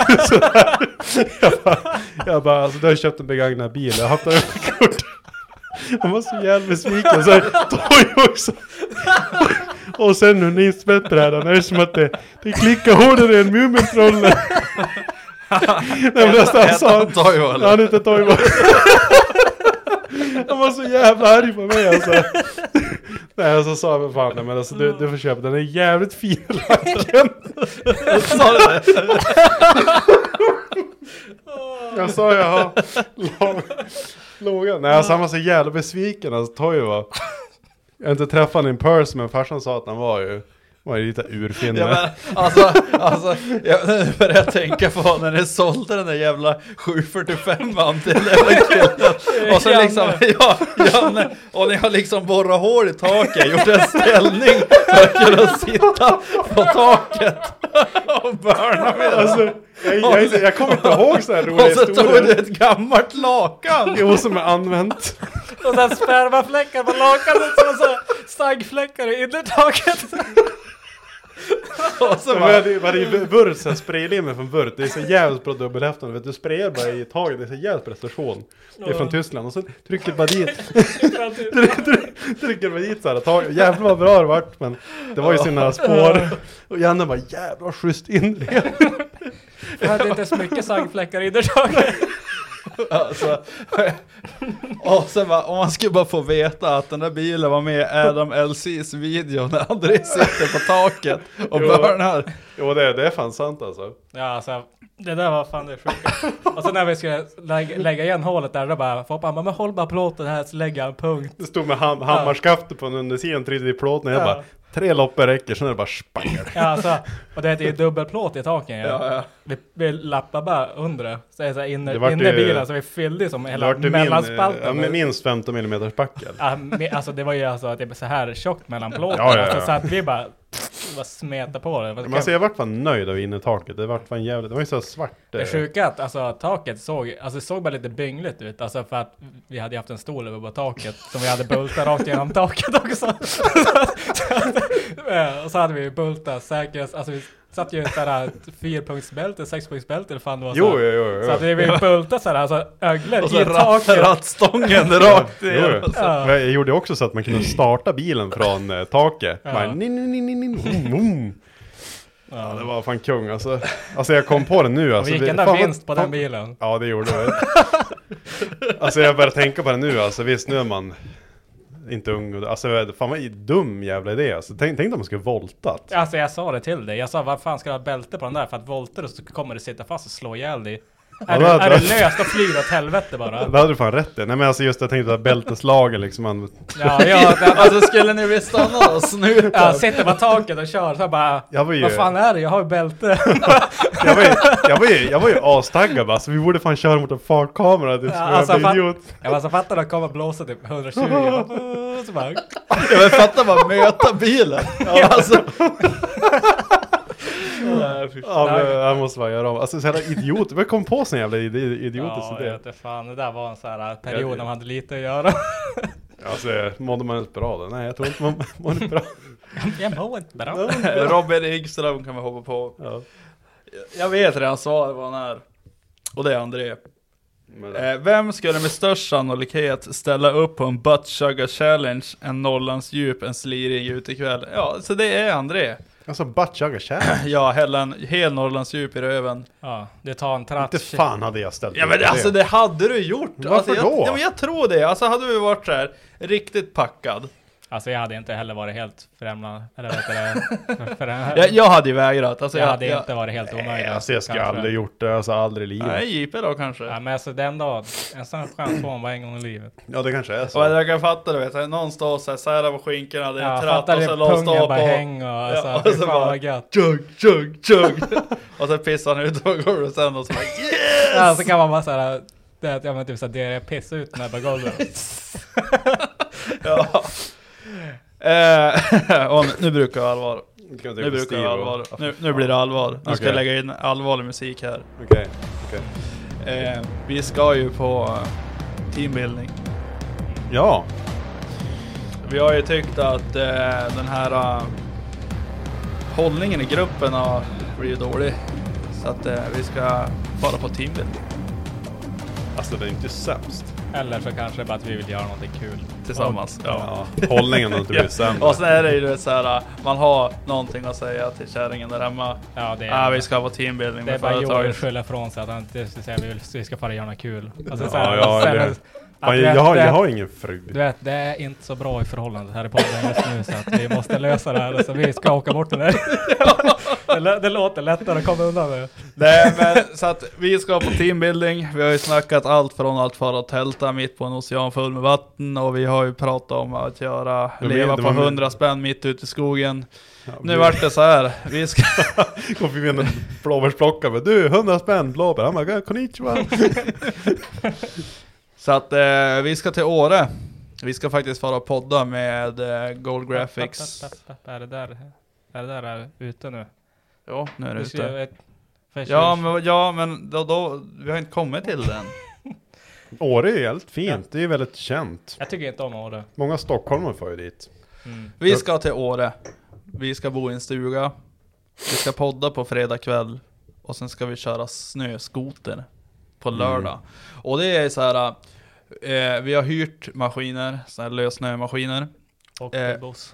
Jag bara, alltså du har köpt en begagnad bil, jag har haft en kort. Jag var så jävla besviken, så tog också. Och sen när ni smättbrädan, är det som att det klickar hårdare än Mumintrollen. Nej, men han sa han inte Toivo. Han var så jävla arg på mig alltså. Nej, så sa jag fan, men alltså du får köpa den är jävligt fin lacken. Sa du det? Jag sa jag har låga. Nej, alltså, han var så jävla besviken alltså, Toivo. Jag har inte träffat honom in person, men farsan sa att han var ju lite urfinne. Ja, alltså jag började tänka på när ni sålde den där jävla 745 till den jävla killen. Och så liksom, och ni har liksom borrat hål i taket, gjort en ställning för att kunna sitta på taket och börna med alltså, jag kommer inte ihåg så här roliga historier. Och så tog du ett gammalt lakan. Jo, som är använt. Och sen spermafläckar på lakanet som så staggfläckar i innertaket. Och så var det Wurt, så spraylimmer från Wurt. Det är så jävligt bra dubbelhäftan. Vet du, sprayar bara i taget. Det är så jävligt prestation. Det är från Tyskland. Och så trycker bara dit. Trycker bara dit så här taget. Jävlar vad bra det vart. Men det var ju sina spår. Och Janne bara, jävlar schysst inre. Jag hade inte så mycket saggfläckar i innertaket. Alltså, och sen bara, om man skulle bara få veta att den där bilen var med i Adam LC's video när André sitter på taket och börnar. Jo, det är fan sant alltså. Ja, alltså, det där var fan det sjuka. Och så när vi skulle lägga igen hålet där, då bara, Foppa, men håll bara plåten här så lägga en punkt. Det stod med hammarskaftet på en undersidan, tryckte i plåten. Jag bara, 3 loppar räcker, så är det bara spangar. Ja, alltså, och det är ju dubbelplåt i taken. Ja. Vi lappar bara under det. Så är det så inne bilen, så vi fyllde som hela mellanspalten. Med minst 15 mm spackel. Ja, alltså det var ju alltså att det var så här tjockt mellan plåten. Ja. Alltså, så att vi bara smeta på det. Men alltså, jag vart fan nöjd av innertaket. Det vart fan jävligt. Det var ju så svart. Det sjuka att alltså, taket såg bara lite byngligt ut. Alltså för att vi hade haft en stol över på taket som vi hade bultar rakt genom taket också. Och så hade vi bultar säkert. Alltså vi satt ju såhär 4-punktsbälte, 6-punktsbälte eller fan det var så. Jo. Så att vi bultar såhär, alltså ögler och så i taket. Rattstången rakt ner. Jag gjorde också så att man kunde starta bilen från taket. Ja, det var fan kung alltså. Alltså jag kom på det nu alltså. Och vilken vinst på den bilen. Ja, det gjorde det. Alltså jag börjar tänka på det nu alltså. Visst, nu är man inte ung. Alltså fan vad dum jävla idé alltså. Tänk om man skulle voltat. Alltså jag sa det till dig. Jag sa, vad fan ska du ha bälte på den där? För att volter så kommer det sitta fast och slå ihjäl dig. Är det löst och flyr åt helvete bara? Det hade du fan rätt i. Nej men alltså just jag tänkte att bälteslagen liksom alltså skulle ni vilja stanna och snuta? Ja, sitter på taket och kör så bara, vad fan är det? Jag har ju bälte. jag var ju astaggad bara, så vi borde fan köra mot en fartkamera typ, jag var så fattar att komma och blåsa typ 120 så bara. Jag fattar bara möta bilen. Alltså. Jag måste bara göra om. Alltså så jävla idiot. Vad kom på sån jävla idiotisk idé? Jag vet inte fan, det där var en sån här period när man hade lite att göra. Alltså, mådde man inte bra då? Nej, jag tror inte man mådde bra. Jag mår inte bra. Robin Ekström kan vi hoppa på. Ja. Jag vet redan svar vad han är. Och det är André. Vem skulle med störst sannolikhet ställa upp på en butt sugar challenge, en Norrlands djup, en sliring ut ikväll? Ja, så det är André. Alltså butt sugar challenge? Ja, hälla en hel Norrlands djup i röven. Ja, det tar en tratt. Inte fan hade jag ställt. Ja, men alltså det hade du gjort. Varför alltså, då? Ja, men jag tror det. Alltså hade vi varit så här riktigt packad. Alltså jag hade inte heller varit helt främmande. Eller vet det? Jag hade ju vägrat. Alltså, jag hade inte varit helt omöjlig. Alltså jag ska aldrig gjort det. Alltså aldrig i livet. Nej, JP då kanske. Ja, men alltså den dag, en sån chans får man bara en gång i livet. Ja, det kanske är så. Och jag kan fatta det, vet jag. Någon står så här, särar på skinkorna, det är en tratt och så låst pungen på. bara häng och alltså, ja, och så bara chug. Och så pissar han ut på golvet sen och så bara yes! Ja, så kan man bara såhär, ja men typ såhär, det är piss ut när på golvet. Ja. Och nu brukar jag allvar. Nu blir det allvar. Nu ska jag lägga in allvarlig musik här. Okej. Vi ska ju på teambuilding. Ja. Vi har ju tyckt att den här hållningen i gruppen har blivit dålig. Så att vi ska vara på teambuilding. Alltså det är inte sämst. Eller så kanske bara att vi vill göra någonting kul tillsammans. Ja. Hållningen har inte blivit sämre. Och sen är det ju så här, man har någonting att säga till kärringen där hemma. Ja, det är vi ska på teambuilding det med är bara företaget. Joel skylla från sig att han inte ska säga vi ska fara göra något kul. Alltså, jag har ingen fru. Du vet, det är inte så bra i förhållandet här i podden just nu så att vi måste lösa det här. Så vi ska åka bort den där. Det låter lättare att komma undan det. Nej, men så att vi ska på teambuilding. Vi har ju snackat allt från att fara och tälta mitt på en ocean full med vatten. Och vi har ju pratat om att leva på 100 spänn mitt ute i skogen. Ja, nu vart det så här. Vi ska... Kom vi med en blåbärsplockare. Men du, 100 spänn blåbär. Han bara, konnichiwa. Så att vi ska till Åre. Vi ska faktiskt fara och podda med Gold Graphics. Är det där ute nu? Ja, nu är det ute. Ja, men då vi har inte kommit till den. Åre är helt fint. Det är väldigt känt. Jag tycker inte om Åre. Många stockholmare får ju dit. Vi ska till Åre. Vi ska bo i en stuga. Vi ska podda på fredag kväll. Och sen ska vi köra snöskoter på lördag. Och det är så här... vi har hyrt maskiner, så här lösnömaskiner. Ockerbos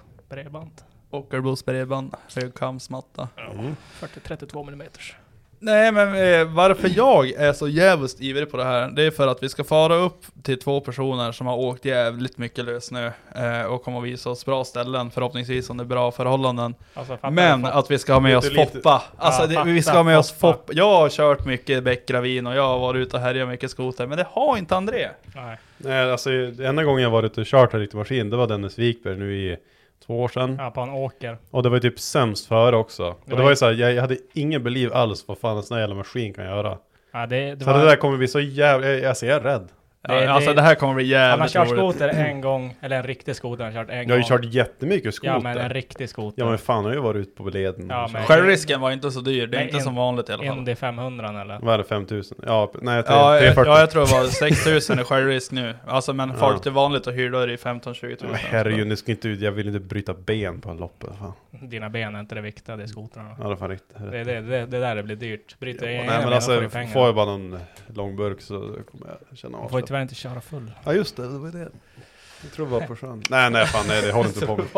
bredband. Högkamsmatta. 40-32 mm. Nej, men varför jag är så jävligt ivrig på det här, det är för att vi ska fara upp till 2 personer som har åkt jävligt mycket lösnö och kommer att visa oss bra ställen, förhoppningsvis om det är bra förhållanden. Alltså, men att vi ska ha med oss Foppa. Alltså vi ska ha med oss Foppa. Jag har kört mycket bäckravin och jag har varit ute och härjat mycket skoter, men det har inte André. Nej, alltså enda gången jag varit ute och kört en riktig maskin, det var Dennis Wikberg nu i 2 år sedan. Ja, på en åker. Och det var ju typ sämst före också. Och det var ju så här, jag hade ingen believe alls vad fan en sån här jävla maskin kan göra. Ja, det där kommer bli så jävla... Jag är rädd. Alltså det här kommer bli jävligt roligt. Han har kört skoter en gång, eller en riktig skoter han kört en gång. Jag har ju kört jättemycket skoter. Ja, men en riktig skoter. Ja, men fan har ju varit ute på leden. Ja, självrisken var inte så dyr, det är inte som vanligt i alla fall. Indy 500 eller? Vad är det, 5000? Ja, nej, jag tror det var 6000 i självrisk nu. Alltså, men folk det är vanligt att hyra då är det 15-20 000. Herregud, ni ska inte ut, jag vill inte bryta ben på en loppet. Fan. Dina ben är inte det viktiga, det är skotrarna. Ja, det är fan riktigt. Det där det blir dyrt. Bryter nej, men alltså, får jag bara någon lång burk så kommer jag känna av. Man får ju tyvärr inte köra full. Ja, just det var det. Jag tror det var på sjön. Nej, det håller inte på med.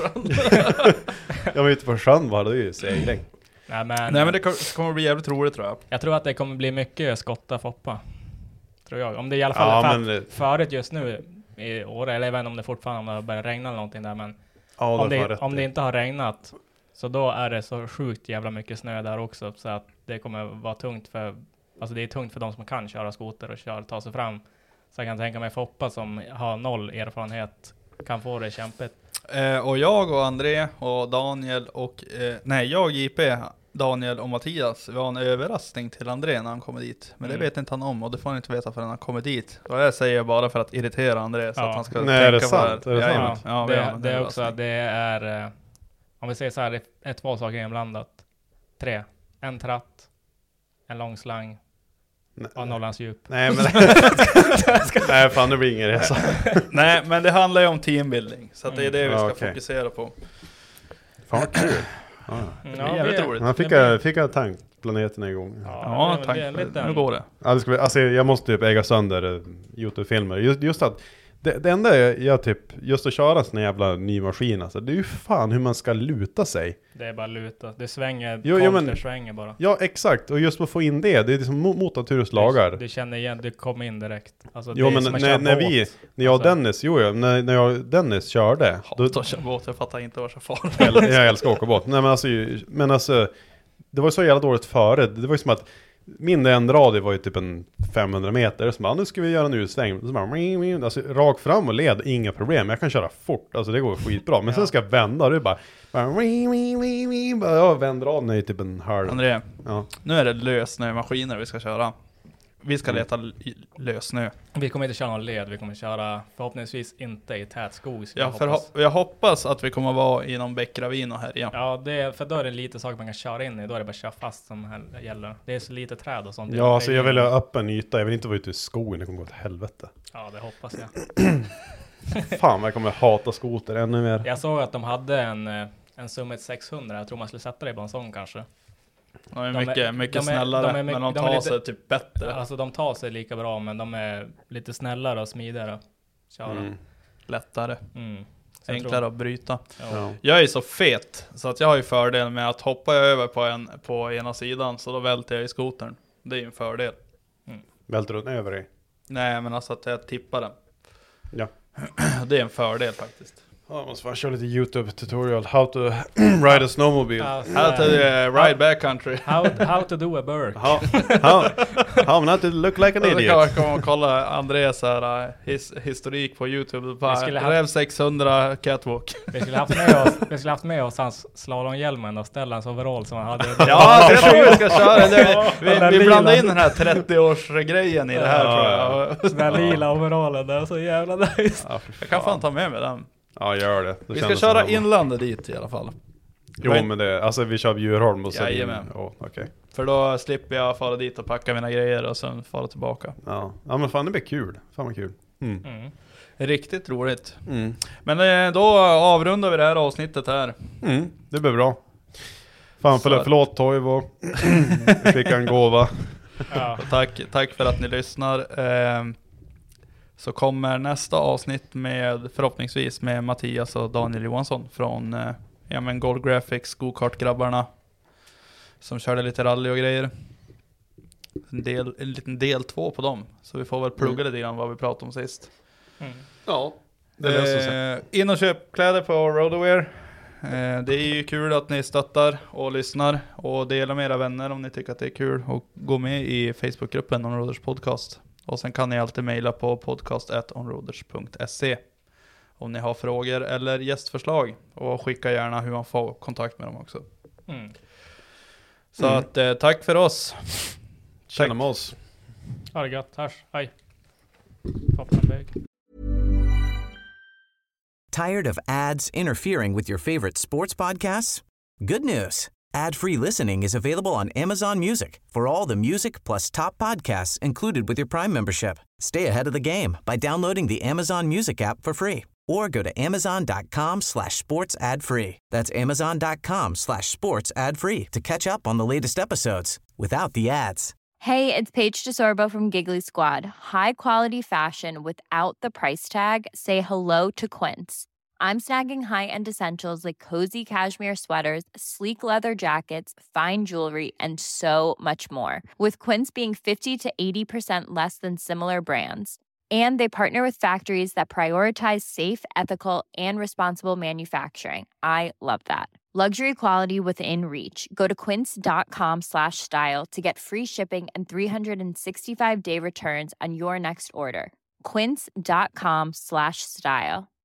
Jag var ute på sjön bara, det är ju segling. Nej, men det kommer bli jävligt roligt tror jag. Jag tror att det kommer bli mycket skotta Foppa. Tror jag. Om det i alla fall förut just nu i Åre, eller jag vet inte om det fortfarande har börjat regna eller någonting där, men om det inte har regnat så då är det så sjukt jävla mycket snö där också, så att det kommer vara tungt för, alltså det är tungt för de som kan köra skoter och ta sig fram. Så jag kan tänka mig Foppa som har 0 erfarenhet kan få det kämpigt. Och jag och André och Daniel och jag JP, Daniel och Mattias, vi har en överraskning till André när han kommer dit. Men det vet inte han om och det får han inte veta förrän han kommer dit. Och jag säger bara för att irritera André så att han ska tänka är det sant? Är det sant? Ja, det är också, det är om vi säger så här, det är 2 saker inblandat. 3. en tratt, en lång slang och Norrlands djup. Nej, men... Nej, fan, det blir ingen resa. Nej, men det handlar ju om teambuilding. Så att det är det vi ska fokusera på. Fan vad kul. Det är jävligt roligt. Man fick jag tankplaneten igång. Ja, nu går det. Ja, alltså, jag måste typ äga sönder YouTube-filmer. Just att det enda jag typ, just att köra en sån jävla ny maskin, alltså, det är ju fan hur man ska luta sig. Det är bara luta. Det svänger, svänger bara. Ja, exakt. Och just att få in det är liksom mot naturens lagar. Du känner igen, du kommer in direkt. Alltså, jo, men när jag och Dennis, när jag och Dennis körde. Jag fattar inte vad jag far. Jag älskar att åka båt. Nej, men alltså, det var så jävla dåligt före. Det var ju som att min ändradie var ju typ en 500 meter. Så bara, nu ska vi göra en utsväng. Så bara, alltså, rakt fram och led, inga problem. Jag kan köra fort, alltså det går skitbra. Men sen ska jag vända och det är bara jag vänder av när jag är typ en halv. André, nu är det lösnömaskiner vi ska köra. Vi ska leta lösnö. Vi kommer inte köra någon led, vi kommer köra förhoppningsvis inte i tät skog. Jag hoppas att vi kommer vara i någon bäckravin och här igen. Ja, för då är det lite saker man kan köra in i. Då är det bara att köra fast som här gäller. Det är så lite träd och sånt. Ja, alltså jag vill ha öppen yta. Jag vill inte vara ute i skogen, det kommer gå till helvete. Ja, det hoppas jag. Fan, jag kommer hata skoter ännu mer. Jag såg att de hade en Summit 600. Jag tror man skulle sätta det på en sån kanske. De är mycket snällare, men de tar sig typ bättre. Alltså de tar sig lika bra, men de är lite snällare och smidigare. Lättare. Enklare att bryta. Ja. Jag är så fet, så att jag har ju fördel med att hoppa över på ena sidan, så då välter jag i skotern. Det är ju en fördel. Välter du den över dig? Nej, men alltså att jag tippar den. Ja. Det är en fördel faktiskt. Jag måste fan köra lite YouTube tutorial. How to ride a snowmobile. How to ride backcountry. How to do a bird. How not to look like an idiot. Jag kommer att kolla Andreas här, historik på YouTube. Rev 600 catwalk. Vi skulle haft med oss hans slalomhjälmen och ställa hans overall som han hade. Ja, det tror vi ska köra. Vi blandar in den här 30-årsgrejen i det här, tror jag. Den lila overallen, det är så jävla nice. Jag kan fan ta med mig den. Ja, gör det. Vi ska köra inlandet dit i alla fall. Jo, men det, alltså vi kör Djurholm och så. Okay. För då slipper jag fara dit och packa mina grejer och sen fara tillbaka. Ja, men fan det blir kul. Fan vad kul. Riktigt roligt. Men då avrundar vi det här avsnittet här. Det blir bra. Fan, förlåt Toivo. Vi fick en gåva. Ja. Tack för att ni lyssnar. Så kommer nästa avsnitt förhoppningsvis med Mattias och Daniel Johansson från Gold Graphics, go-kart-grabbarna som körde lite rally och grejer. En liten del 2 på dem. Så vi får väl plugga lite grann vad vi pratade om sist. Ja, det löser sig. In och köp kläder på Roadwear. Det är ju kul att ni stöttar och lyssnar och delar med era vänner om ni tycker att det är kul, och gå med i Facebookgruppen Onroaders podcast. Och sen kan ni alltid mejla på podcast@onroaders.se om ni har frågor eller gästförslag, och skicka gärna hur man får kontakt med dem också. Så att tack för oss. Känna med oss. Ha det gött, hörs. Hej. Tired of ads interfering with your favorite sports podcasts? Good news. Ad-free listening is available on Amazon Music for all the music plus top podcasts included with your Prime membership. Stay ahead of the game by downloading the Amazon Music app for free or go to amazon.com/sports ad free. That's amazon.com/sports ad free to catch up on the latest episodes without the ads. Hey, it's Paige DeSorbo from Giggly Squad. High quality fashion without the price tag. Say hello to Quince. I'm snagging high-end essentials like cozy cashmere sweaters, sleek leather jackets, fine jewelry, and so much more. With Quince being 50 to 80% less than similar brands. And they partner with factories that prioritize safe, ethical, and responsible manufacturing. I love that. Luxury quality within reach. Go to quince.com/style to get free shipping and 365-day returns on your next order. Quince.com/style.